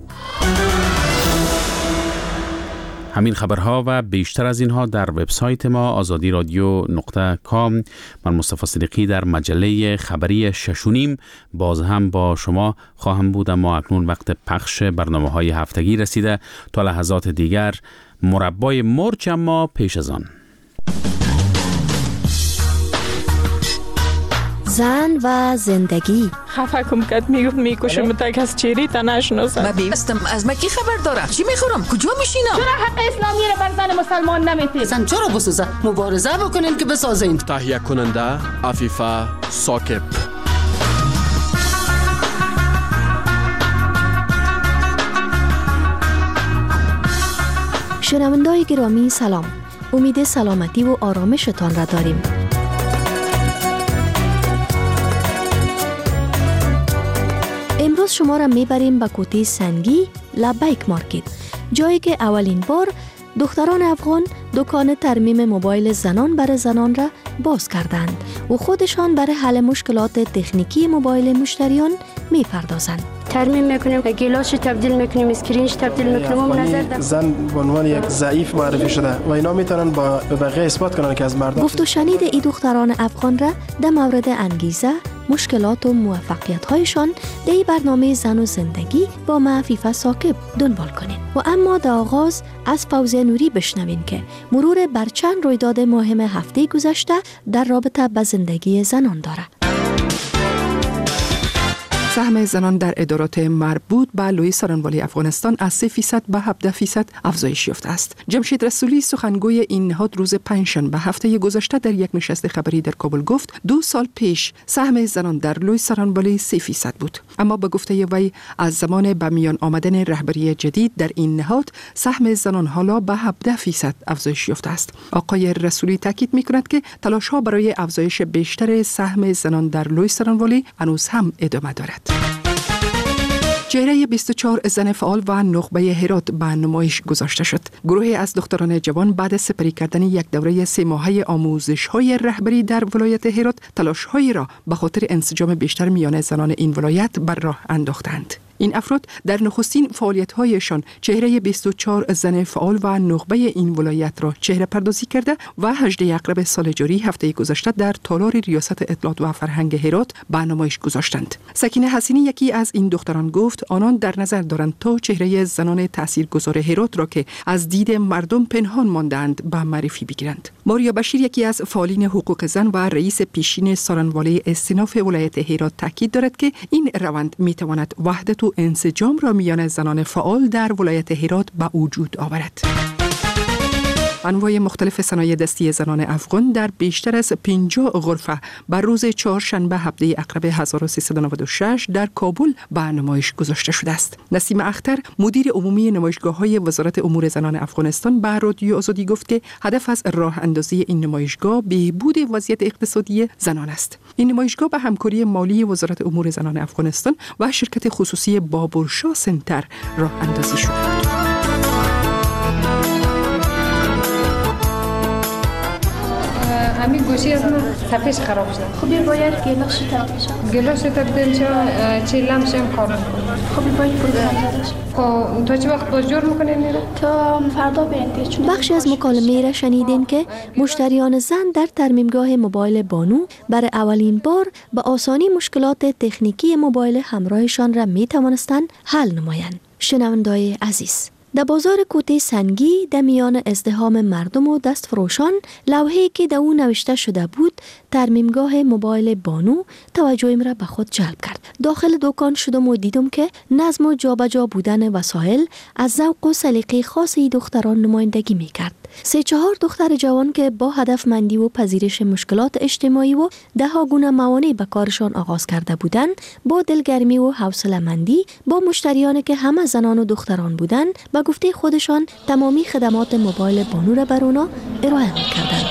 همین خبرها و بیشتر از اینها در وبسایت ما آزادی رادیو نقطه کام. من مصطفی صدیقی در مجله خبری ششونیم باز هم با شما خواهم بود، اما اکنون وقت پخش برنامه های هفتگی رسیده. تا لحظات دیگر مربای مرچ، اما پیش از آن زن و زندگی. خفه کم کد میگفت میکشم تک از چیری تا نشناسم. من بیستم از مکی خبر دارم. چی میخورم؟ کجا میشینم؟ چرا حق اسلامی رو بر زن مسلمان نمیتید؟ زن چرا بسوزه؟ مبارزه بکنین که بسازین. تهیه کننده عفیفه ساکب. شنوندای گرامی سلام. امید سلامتی و آرامشتان را داریم. امروز شما را میبریم به کوته سنگی لبیک مارکت، جایی که اولین بار دختران افغان دکان ترمیم موبایل زنان برای زنان را باز کردند و خودشان برای حل مشکلات تکنیکی موبایل مشتریان میپردازند. ترمیم میکنیم، گیلاس تبدیل میکنیم، اسکرینش تبدیل میکنیم. و نظر زن به عنوان یک ضعیف معرفی شده و اینا میتونن با بقیه اثبات کنن که از مردان. گفت و شنید ای دختران افغان را در مورد انگیزه، مشکلات و موفقیت‌هایشان در برنامه زن و زندگی با ما عفیفه ساکب دنبال کنین. و اما در آغاز از فوزیه نوری بشنوین که مرور بر چند رویداد مهم هفته گذشته در رابطه با زندگی زنان داره. سهم زنان در ادارات مربوط به لوی سارنوالی افغانستان از سه فیصد به هفده فیصد افزایش یافته است. جمشید رسولی سخنگوی این نهاد روز پنجشنبه هفته گذشته در یک نشست خبری در کابل گفت دو سال پیش سهم زنان در لوی سارنوالی سه فیصد بود، اما به گفته وی از زمان به میان آمدن رهبری جدید در این نهاد سهم زنان حالا به هفده فیصد افزایش یافته است. آقای رسولی تاکید می‌کند که تلاش‌ها برای افزایش بیشتر سهم زنان در لوی سارنوالی هنوز هم ادامه دارد. چهره بیست و چهار زن فعال و نخبه هرات به نمایش گذاشته شد. گروهی از دختران جوان بعد از سپری کردن یک دوره سه ماهه آموزش‌های رهبری در ولایت هرات تلاش‌هایی را به خاطر انسجام بیشتر میان زنان این ولایت بر راه انداختند. این افراد در نخستین فعالیت‌هایشان چهره بیست و چهار زن فعال و نخبه این ولایت را چهره پردازی کرده و هجدهم اکرم سال جاری هفته گذشته در تالار ریاست اطلاعات و فرهنگ هرات به نمایش گذاشتند. سکینه حسینی یکی از این دختران گفت آنان در نظر دارند تا چهره زنان تاثیرگذار هرات را که از دید مردم پنهان ماندند به معرفی بگیرند. ماریا بشیر یکی از فعالین حقوق زن و رئیس پیشین سارنواله استیناف ولایت هرات تاکید دارد که این روند میتواند وحدت و انسجام را میان زنان فعال در ولایت هرات به وجود آورد. انواع مختلف صنایع دستی زنان افغان در بیشتر از پنجاه غرفه بر روز چهارشنبه هفده اکرم هزار و سیصد و نود و شش در کابل به نمایش گذاشته شده است. نسیم اختر مدیر عمومی نمایشگاه‌های وزارت امور زنان افغانستان به رادیو آزادی گفت که هدف از راه اندازی این نمایشگاه بهبود وضعیت اقتصادی زنان است. این نمایشگاه به همکاری مالی وزارت امور زنان افغانستان و شرکت خصوصی بابرشاه سنتر راه اندازی شده. همین گوشی از من صفحش خراب شد. خب باید گلاش تبدیل شه. گلاش تبدیل شه چیلم شم کار میکنه. خب باید پروگرام شه. خب تا چه وقت بازجور میکنین میره؟ تا فردا بیاین چون بخشی از مکالمه را شنیدین که مشتریان زن در ترمیمگاه موبایل بانو برای اولین بار به آسانی مشکلات تکنیکی موبایل همراهشان را می توانستند حل نمایند. شنونده‌های عزیز، در بازار کوته سنگی در میان ازدحام مردم و دستفروشان لوحه‌ای که در او نوشته شده بود ترمیمگاه موبایل بانو توجهم را به خود جلب کرد. داخل دکان شدم و دیدم که نظم و جابجا بودن وسایل از ذوق و سلیقه خاصی دختران نمایندگی می‌کرد. سه چهار دختر جوان که با هدفمندی و پذیرش مشکلات اجتماعی و ده ها گونه موانع به کارشان آغاز کرده بودند، با دلگرمی و حوصله‌مندی با مشتریانی که همه زنان و دختران بودند به گفته خودشان تمامی خدمات موبایل بانو را بر اونا ارائه می‌کردند.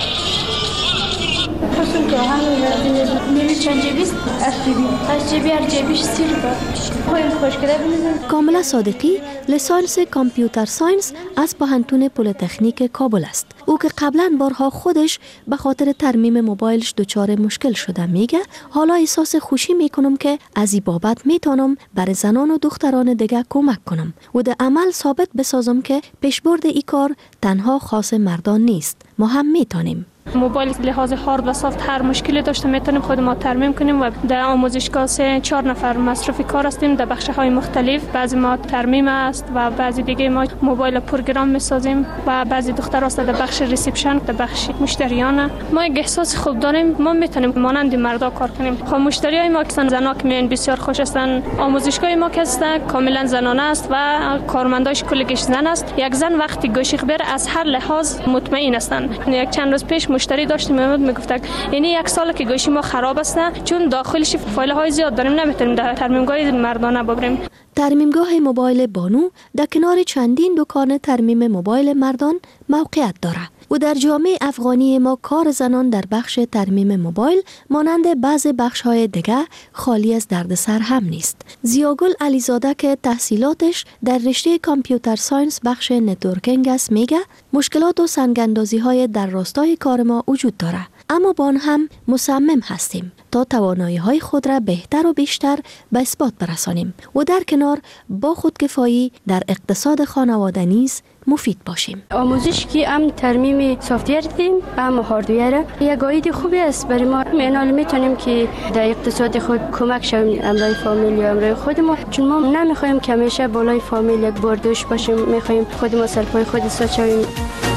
حسن که همه میلی چند جیبیست از جیبی از جیبی هر جیبیش سیر با خواهیم خوش کده بینیزم. کاملا صادقی لیسانس کامپیوتر ساینس از پوهنتون پلی‌تکنیک کابل است. او که قبلا بارها خودش به خاطر ترمیم موبایلش دچار مشکل شده میگه حالا احساس خوشی میکنم که از این بابت میتونم برای زنان و دختران دیگه کمک کنم و در عمل ثابت بسازم که پیشبرد این کار تنها خاص مردان نیست، ما هم میتونیم. موبایل لحاظ هارد و سافت هر مشکلی داشته میتونیم خود ما ترمیم کنیم و در آموزشگاه سه چهار نفر مصرف کار هستیم در بخش های مختلف. بعضی ما ترمیم است و بعضی دیگه ما موبایل پروگرام میسازیم و بعضی دختر است در بخش ریسپشن در بخش مشتریان. ما یک احساس خوب داریم، ما میتونیم مانند مردا کار کنیم. خب مشتریای ما که زنا که میان بسیار خوش هستن. آموزشگاه ما که است کاملا زنانه است و کارمنداش کلش زن است. یک زن وقتی گوشی خبر از هر لحاظ مطمئن هستند. یک چند روز پیش مشتری داشتیم میاد میگفت یعنی یک سال که گوشی ما خراب است چون داخلش فایل های زیاد داریم نمیتونیم در ترمیمگاه مردانه ببریم. ترمیمگاه موبایل بانو در کنار چندین دکان ترمیم موبایل مردان موقعیت دارد و در جامعه افغانی ما کار زنان در بخش ترمیم موبایل مانند بعض بخش‌های دیگر خالی از دردسر هم نیست. زیاگل علیزاده که تحصیلاتش در رشته کامپیوتر ساینس بخش نتورکینگ است میگه مشکلات و سنگ‌اندازی‌های در راستای کار ما وجود داره، اما با آن هم مصمم هستیم تا توانایی‌های خود را بهتر و بیشتر به اثبات برسانیم و در کنار با خودکفایی در اقتصاد خانواده نیز مفید باشیم. آموزش که هم ترمیم سافت‌ور دیم هم هاردویر یک عاید خوبی است برای ما. معنی میتونیم که در اقتصاد خود کمک شویم امرای فامیل یا امرای خودمون، چون ما نمیخوایم که همیشه بالای فامیل یک بردوش باشیم، میخوایم خودمون سرپای خود ایستاد شویم.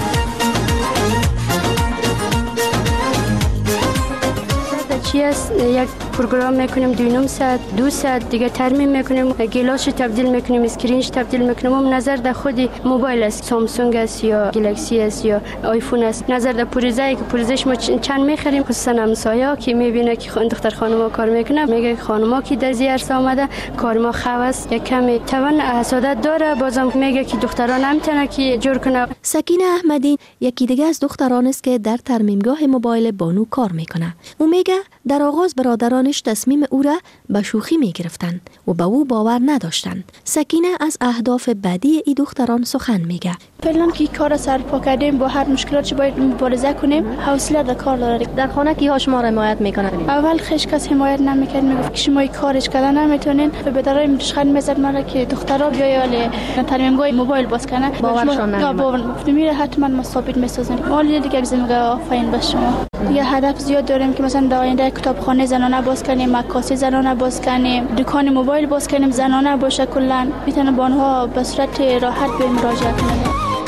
چی است یک پروگرام میکنیم دو ساعت دو ساعت دیگه ترمیم میکنیم، گلاش تبدیل میکنیم، اسکرینش تبدیل میکنیم. هم نظر در خودی موبایل است، سامسونگ است یا گلکسی است یا آیفون است. نظر در پروژه‌ای که پروژهش ما چند میخریم، خصوصا همسایه‌ها که میبینه که دختر خانم‌ها کار میکنه میگه خانم‌ها که در زیرس آمده کار ما خوب است، یک کمی توان حسادت داره، بازم میگه که دختران نمیتونه که جور کنه. سکینه احمدی یکی دیگه از دختران است که در ترمیمگاه موبایل بانو کار میکنه. او میگه در آغاز برادرانش تصمیم او را به شوخی می گرفتند و به او باور نداشتند. سکینه از اهداف بعدی ای دختران سخن میگه. فعلا که کار سر پا کردیم با هر مشکلاتی باید مبارزه کنیم، حوصله در کار داریم. در خانه کی‌ها شما را حمایت میکنن؟ اول هیچ کس حمایت نمیکرد، میگفت که شما کارش کردن نمیتونین. به درای مشخن میزد مرا که دخترها بیای ولی ترمیمگاه موبایل باز کنه. باورشون نمیاد. باور گفتم میره حتما ما ثابت میسازیم. ولی دیگه از میگه آفرین به شما. دیگه هدف زیاد داریم که مثلا در آینده کتابخانه زنانه باز کنیم، مکاتب زنانه باز کنیم، دکان موبایل باز کنیم زنانه باشه، کلا میتونه با آنها به صورت راحت به مراجعه کنیم.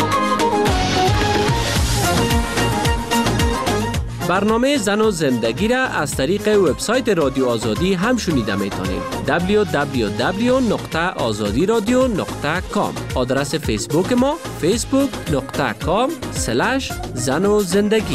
برنامه زن و زندگی را از طریق وبسایت رادیو آزادی هم شنیده میتونید. دبلیو دبلیو دبلیو نقطه آزادی رادیو نقطه کام. آدرس فیسبوک ما فیسبوک نقطه کام سلش زن و زندگی.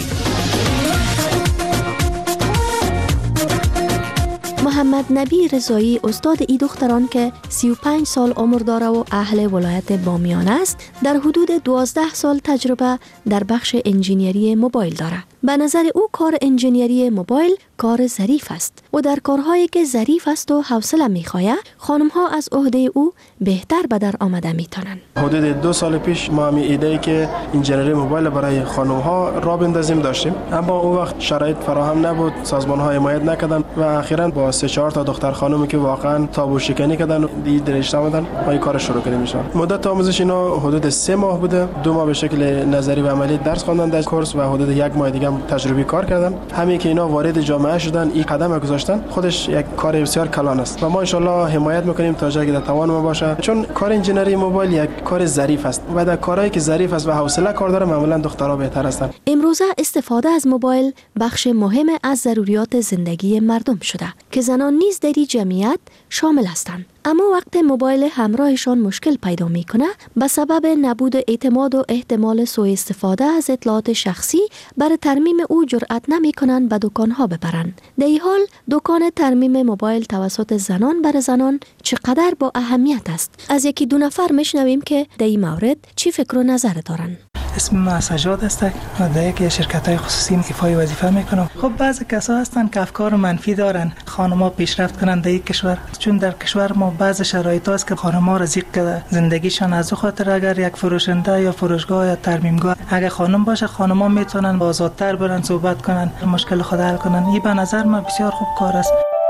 محمد نبی رضایی استاد ای دختران که سی و پنج سال عمر داره و اهل ولایت بامیان است، در حدود دوازده سال تجربه در بخش انجینیری موبایل داره. به نظر او کار انجینیری موبایل کار ظریف است و در کارهایی که ظریف است و حوصله می‌خواهد، خانم‌ها از عهده او بهتر به در آمده می‌تونند. حدود دو سال پیش ما می ایده که انجینیری موبایل برای خانم‌ها را بندازیم داشتیم، اما اون وقت شرایط فراهم نبود، سازمان‌ها حمایت نکردند و اخیراً با سه چهار تا دختر خانمی که واقعاً تابو شکنی کردن و دید رشته آمدن ما این کار شروع کردیم. میشن مدت آموزش اینا حدود سه ماه بوده، دو ماه به شکل نظری و عملی درس خواندن در کورس و حدود یک ماه دیگه تجربی کار کردن. همین که اینا وارد جامعه شدن، این قدم گذاشتن، خودش یک کار بسیار کلان است و ما ان شاء الله حمایت میکنیم تا جایی که در توان ما باشه، چون کار انجینری موبایل یک کار ظریف است و در کارهایی که ظریف است و حوصله کار داره معمولا دخترها بهتر هستند. امروزه استفاده از موبایل بخش مهم از ضروریات زندگی مردم شده که زنان نیز در این جمعیت شامل هستند. اما وقت موبایل همراهشان مشکل پیدا میکنه به سبب نبود اعتماد و احتمال سوء استفاده از اطلاعات شخصی، برای ترمیم او جرأت نمیکنند به دکانها ببرند. در این حال دکان ترمیم موبایل توسط زنان برای زنان چقدر با اهمیت است؟ از یکی دو نفر میشنویم که در این مورد چی فکر و نظر دارند. اسم من سجاد است و در یک شرکت های خصوصی ایفای وظیفه میکنم. خب بعضی کسا هستن که افکار منفی دارن خانم‌ها پیشرفت کنند در یک کشور، چون در کشور ما بعض شرایط هست که خانم‌ها رزق کرده زندگیشان از خاطر اگر یک فروشنده یا فروشگاه یا ترمیمگاه اگر خانم باشه، خانم‌ها میتونن آزادتر برن صحبت کنن، مشکل خود حل کنن. این به نظر من بسیار خوب کار است.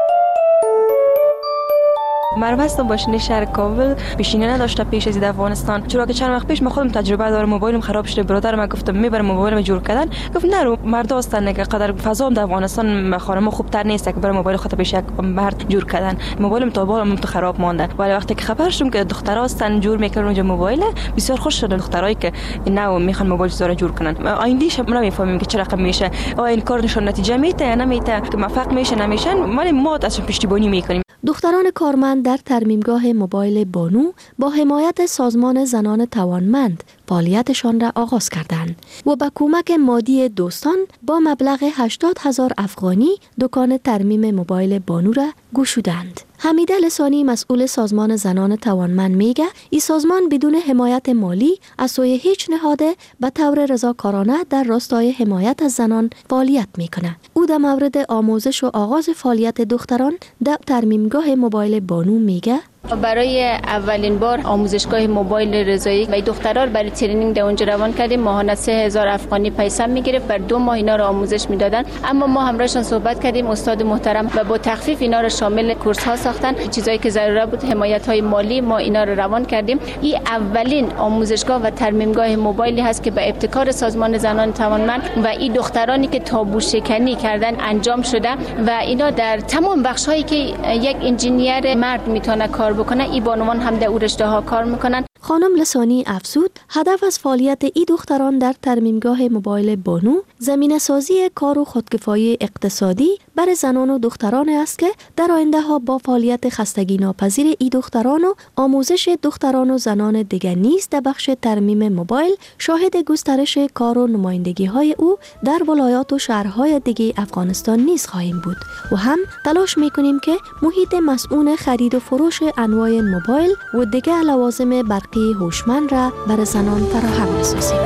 مریم هستم، باشنده شهر کابل. پیشینه نداشته پیش از افغانستان، چرا که چند وقت پیش من خودم تجربه دارم، موبایلم خراب شده، برادرم من گفتم میبرم موبایلم جور کردن، گفت نرو، مرد هستن که قدر فضا در افغانستان خانم خوبتر نیست که برای موبایل خود پیش یک مرد جور کردن. موبایلم تا بالم تو خراب مونده، ولی وقتی که خبر شدم که دخترها هستن جور میکنن اونجا موبایل، بسیار خوش شدم. دخترایی که نه میخوان موبایل زوره جور کنن، آیندهش من نمیفهمیم که چه رقم میشه، آ این کار نشون نتیجه میده یا نمیده، که موفق میشه نمیشن، ولی ما از پشتیبانی میکنیم. دختران کارمند در ترمیمگاه موبایل بانو با حمایت سازمان زنان توانمند فعالیتشان را آغاز کردند و با کمک مادی دوستان با مبلغ هشتاد هزار افغانی دکان ترمیم موبایل بانو را گشودند. حمیده لسانی مسئول سازمان زنان توانمند میگه این سازمان بدون حمایت مالی از سوی هیچ نهاده به طور رضاکارانه در راستای حمایت از زنان فعالیت میکنه. او در مورد آموزش و آغاز فعالیت دختران در ترمیمگاه موبایل بانو میگه برای اولین بار آموزشگاه موبایل رضایی و دخترها برای ترینینگ در اونجا روان کردیم. ماهانه سه هزار افغانی پیسه میگرفت، بر دو ماه اینا رو آموزش میدادن. اما ما همراهشان صحبت کردیم، استاد محترم و با تخفیف اینا رو شامل کورس ها ساختن. چیزایی که ضروری بود حمایت های مالی ما اینا رو روان کردیم. این اولین آموزشگاه و ترمیمگاه موبایلی هست که به ابتکار سازمان زنان توانمند و این دخترانی که تابو شکنی کردن انجام شده و اینا در تمام بخش هایی که یک انجینیر مرد میتونه کار بکنه، ای بانوان هم در او رشته ها کار میکنن. خانم لسانی افزود هدف از فعالیت ای دختران در ترمیمگاه موبایل بانو زمینه سازی کار و خودکفایی اقتصادی برای زنان و دختران است که در آینده ها با فعالیت خستگی ناپذیر ای دختران و آموزش دختران و زنان دیگر نیز در بخش ترمیم موبایل شاهد گسترش کار و نمایندگی های او در ولایات و شهرهای دیگر افغانستان نیز خواهیم بود و هم تلاش میکنیم که محیط مسئول خرید و فروش انواع موبایل و دیگر لوازم برقی هوشمند را برای زنان فراهم بسازیم.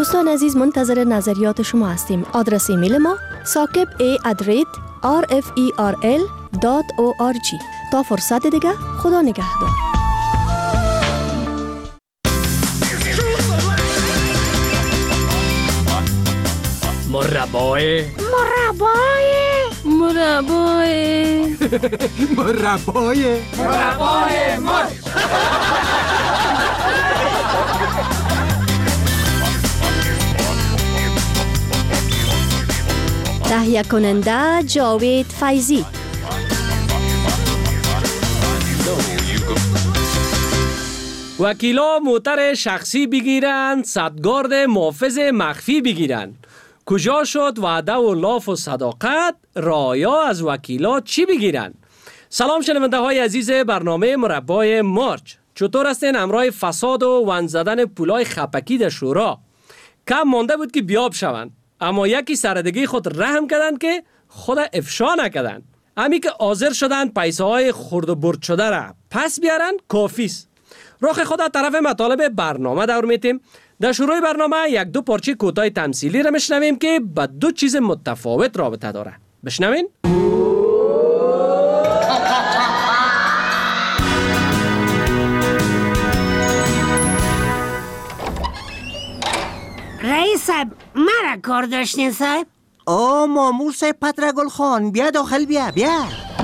دوستان عزیز منتظر نظریات شما هستیم. آدرس ایمیل ما ساکب ای ادریت آر اف ای آر ال دات او آر جی. تا فرصت دیگه خدا نگهدار. مربای مربای مربای مربای مربای مرد. تهیه کننده جاوید فیضی. وکیلا موتر شخصی بگیرن، صدگارد محافظ مخفی بگیرن. کجا شد وعده و لاف و صداقت؟ رایا از وکیلا چی بگیرن؟ سلام شنونده های عزیز برنامه مربای مارچ. چطور هستین؟ امرای فساد و ون زدن پولای خپکی در شورا. کم مانده بود که بیاب شوند، اما یکی سردگی خود رحم کردن که خود افشا نکردن. امی که حاضر شدن پیسه های خورد و برد شده را پس بیارن کافیست. رخ خود از طرف مطالب برنامه دور میتیم. در شروع برنامه یک دو پارچه کوتاه تمثیلی را میشنویم که با دو چیز متفاوت رابطه داره. بشنوین. رئیس صاحب مرا کار داشتین صاحب؟ آه مامور صاحب پترگل خان، بیا داخل بیا بیا.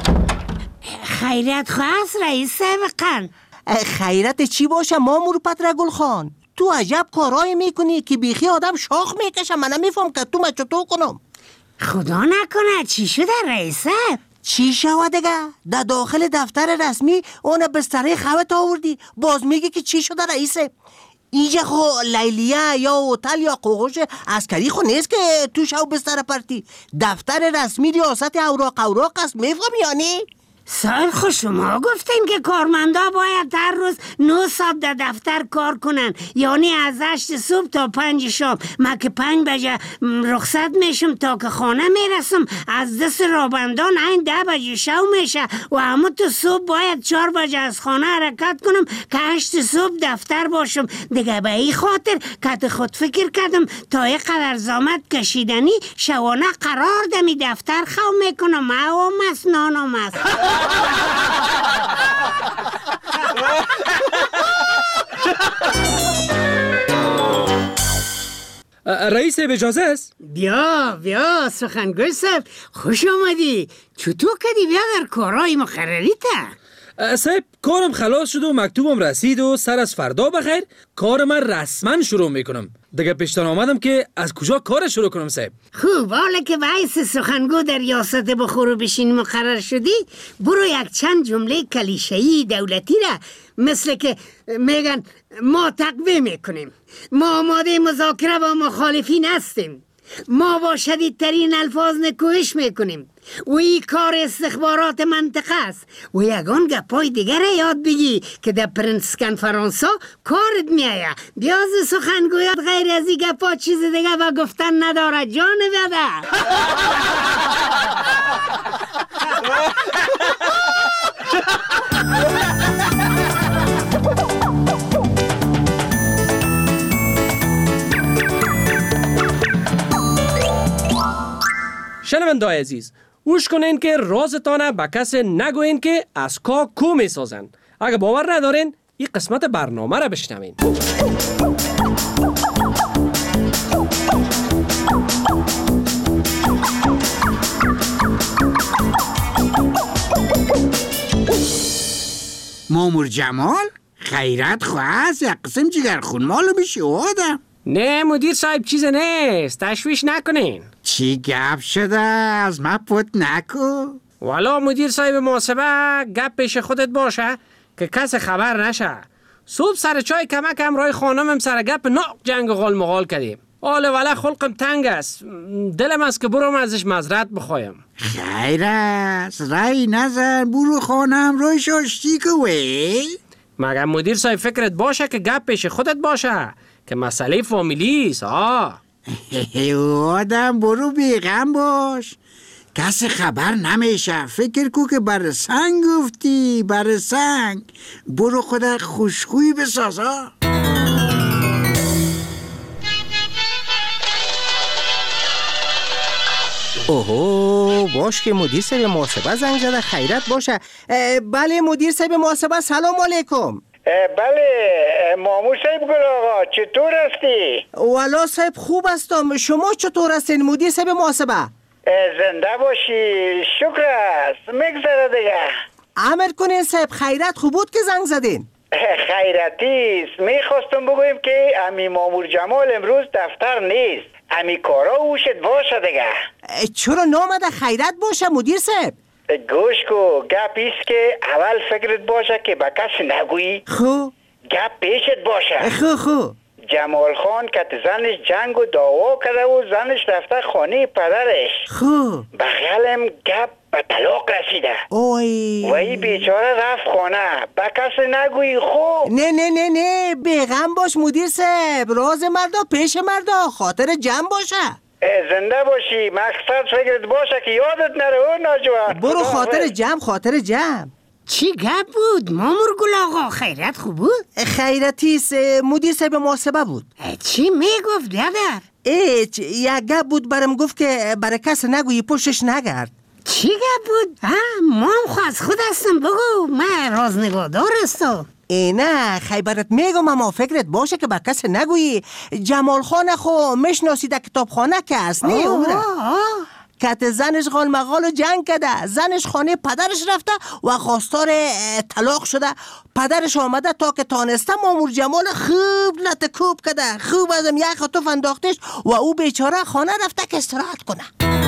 خیرت خواست رئیس صاحب قن. خیرت چی باشه مامور پترگل خان؟ تو عجب کارایی میکنی که بیخی آدم شاخ میکشه. من نمیفهم که تو ما چطور کنم. خدا نکنه چی شده رئیس صاحب؟ چی شود دیگه؟ در داخل دفتر رسمی اون بستره خوت آوردی، باز میگی که چی شده رئیس؟ اینجا خو لیلیه یا هتل یا قوقش عسکری خو نیست که تو شو بستر پرتی. دفتر رسمی ریاست اوراق اوراق است، میفهم یعنی؟ صاحب خود شما گفتین که کارمندا باید هر روز نه ساعت در دفتر کار کنن، یعنی از هشت صبح تا پنج شام. من که پنج بجه رخصت میشم تا که خانه میرسم، از دست رابندان این ده بجه شو میشه و اما تو صبح باید چهار بجه از خانه حرکت کنم که هشت صبح دفتر باشم. دیگه به این خاطر که خود فکر کردم تا یک قدر زامت کشیدنی شوانه قرار دمی دفتر خو میکنم. او مست نانو مست. رئیس اجازه است؟ بیا بیا سخنگوی صاحب خوش آمدی. چطور کردی بیا در کارهای مقرری تا؟ صاحب کارم خلاص شد و مکتوبم رسید و سر از فردا بخیر کار من رسما شروع میکنم. دیگه پیشتان آمدم که از کجا کار شروع کنم صاحب. خوب، حالا که وایس سخنگو در ریاست بخور بشین مقرر شدی، برو یک چند جمله کلیشه‌ای دولتی را مثل که میگن ما تقویه میکنیم، ما آماده مذاکره با مخالفین هستیم، ما با شدیدترین الفاظ نکوهش میکنیم و این کار استخبارات منطقه است و یگان گپای دیگر یاد بگی که در پرنس کنفرانسا کارت میایه. بیاز سخنگویات غیر از این گپا چیز دیگه و گفتن نداره جان بده. شنونده‌های عزیز، گوش کنین که رازتانه به کسی نگوین که از کا کو میسازن. اگه باور ندارین این قسمت برنامه را بشنوین. مامور جمال خیرت خواست یک قسم جگر خون مالو بشی آدم. نه مدیر صاحب چیز نیست، تشویش نکنین. چی گپ شده؟ از ما پوت نکو. والا مدیر صاحب محاسبه گپ پیش خودت باشه که کس خبر نشه. صبح سر چای کمک همراه خانمم سر گپ ناق جنگ غال مغال کردیم. حالا والا خلقم تنگ است، دلم است که برم ازش معذرت بخوایم. خیر است، رای نزن، برو خانم روی شاشتی کوی. مگر مدیر صاحب فکرت باشه که گپ پیش خودت باشه که مسئله فامیلی است. آه آدم برو بیغم باش، کسی خبر نمیشه. فکر کو که بر سنگ گفتی، بر سنگ. برو خودت خوشخوی بسازا. اوهو باش که مدیر صاحب محاسبه زنگ زده. خیرت باشه. بله مدیر صاحب محاسبه، سلام علیکم. بله مامور صاحب گل آقا، چطور هستی؟ والا صاحب خوب هستم. شما چطور هستین مدیر صاحب محاسبه؟ زنده باشی، شکر است. میگذره دیگه. امر کنین صاحب، خیرت خوب بود که زنگ زدین. خیرتیست. میخواستم بگویم که امی مامور جمال امروز دفتر نیست. امی کارا اوشت باشه دیگه. چرا نامده خیرت باشه مدیر صاحب؟ گوش کو، گپ ایست که اول فکرت باشه که به کسی نگویی. خو گپ پیشت باشه. خو خو جمال خان که زنش جنگ و دعوا کرده و زنش رفته خانه پدرش. خو بخیالم گپ به طلاق رسیده. اوی و این بیچاره رفت خانه. به کسی نگویی خو. نه نه نه نه بیغم باش مدیر صاحب. راز مردا پیش مردا، خاطر جمع باشه. زنده باشی. مقصد فکرت باشه که یادت نره او ناجوان. برو خاطر جمع خاطر جمع. چی گپ بود مامور گل آقا؟ خیرت خوب بود؟ خیرتیست مدیر صاحب محاسبه بود. چی میگفت دادر؟ ایچ یک گپ بود برم گفت که برای کس نگویی پشتش نگرد. چی گپ بود؟ ها ما هم خواست خود هستم بگو. من رازنگادار هستم. ای نه خیبرت میگم اما فکرت باشه که با کس نگویی. جمال خان خو میشناسیده کتابخانه که هست نه عمره کت زنش غال مغال و جنگ کده. زنش خانه پدرش رفته و خواستار طلاق شده. پدرش آمده تا که تانسته مامور جمال خوب لطکوب کده. خوب ازم یک خطوف انداختش و او بیچاره خانه رفته که استراحت کنه.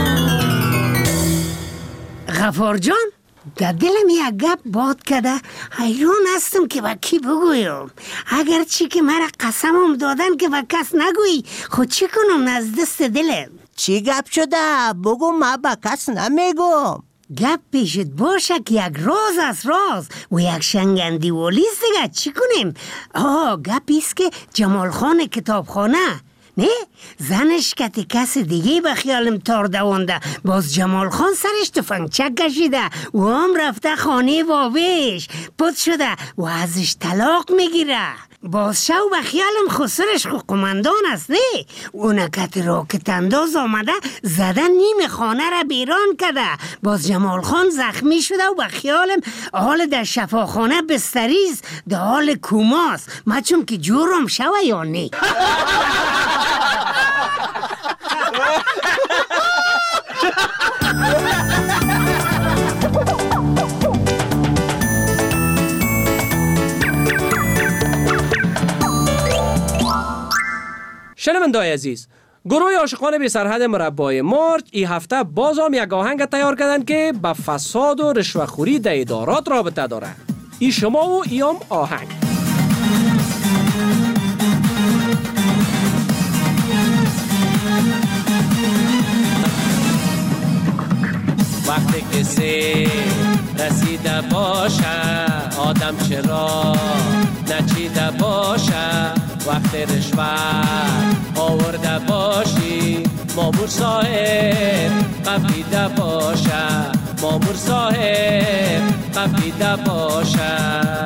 غفار جان در دلم یک گپ باد کده. حیران هستم که با کی بگویم. اگر چی که مرا قسمم دادن که با کس نگویی، خود چی کنم از دست دلم؟ چی گپ شده؟ بگو من با کس نمیگم. گپ پیشت باشه که یک راز از راز و یک شنگندی ولیست دیگه. چی کنیم؟ آه گپیست که جمال خان کتابخانه نه زنش کتی کس دیگه به خیالم تار دوانده. باز جمال خان سرش تفنگچک کشیده و هم رفته خانه بابیش پد شده و ازش طلاق میگیره. باز شو به خیالم خسرش خو قماندان است نه. اونه کتی راکت انداز آمده زدن نیم خانه را بیران کرده. باز جمال خان زخمی شده و به خیالم حال در شفاخانه بستریز در حال کوماست. من چون که جورم شوه یا نه. شنونده‌های عزیز، گروه عاشقان بی سرحد مربای مارچ این هفته باز هم یک آهنگ تیار کردن که با فساد و رشوه‌خوری در ادارات رابطه داره. این شما و ایام آهنگ. وقتی کسی رسیده باشه آدم چرا نچیده باشه. وقتی رشوت آورده باشی مامور صاحب قبیده باشه. مامور صاحب قبیده باشه.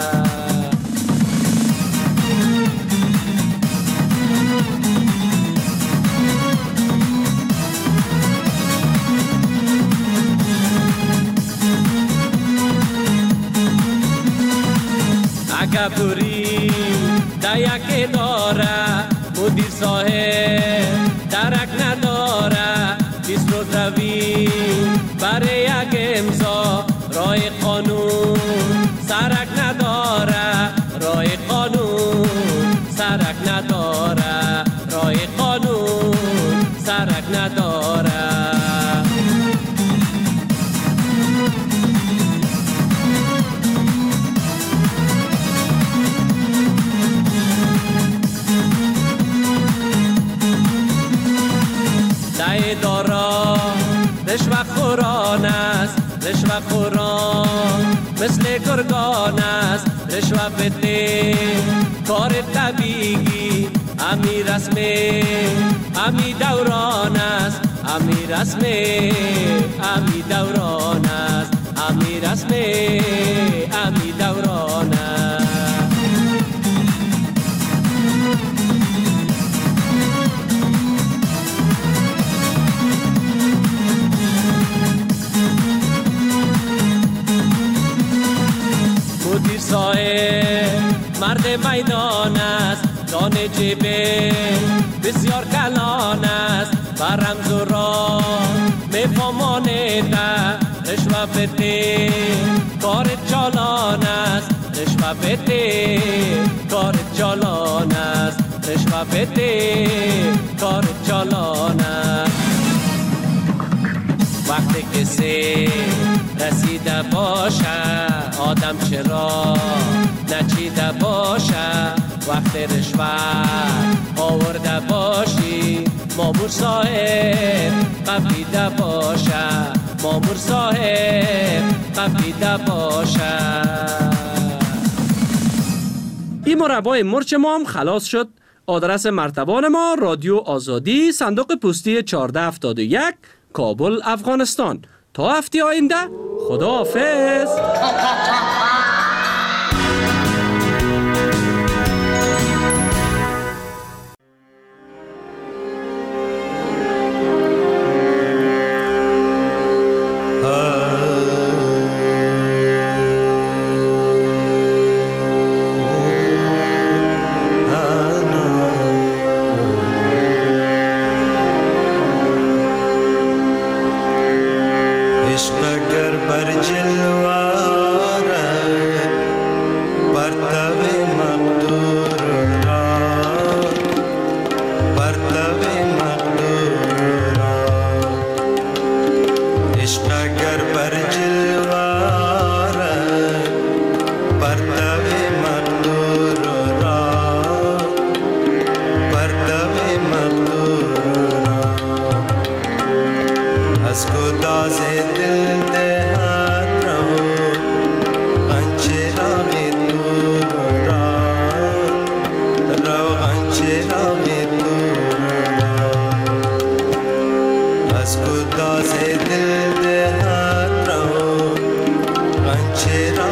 اگه بوری در یک اداره مدیر صاحب درک نداره. بیست روز روی برای یک امضا راه قانون سرک نداره. راه قانون سرک نداره. راه قانون سرک نداره. ادارا رشوه خوران است. رشوه خوران مثل گرگان است. رشوه بده کار طبیعی امی رسم امی دوران است. امی رسم امی دوران است. امی رسم امی دوران است. مرد میدان است دان جیبه بسیار کلان است و رمز و راه میفهمانیده رشوه کار چالان است رشوه کار چالان است رشوه کار چالان است وقتی کسی رسیده باشه آدم چرا نچیده باشه وقتی رشوت آورده باشی مامور صاحب قبیده باشه مامور صاحب قبیده باشه. این مربای مرچ ما هم خلاص شد. آدرس مرتبان ما رادیو آزادی صندوق پستی چهارده هفتاد و یک کابل افغانستان. تا هفته آینده خداحافظ. As good as it did, the heart,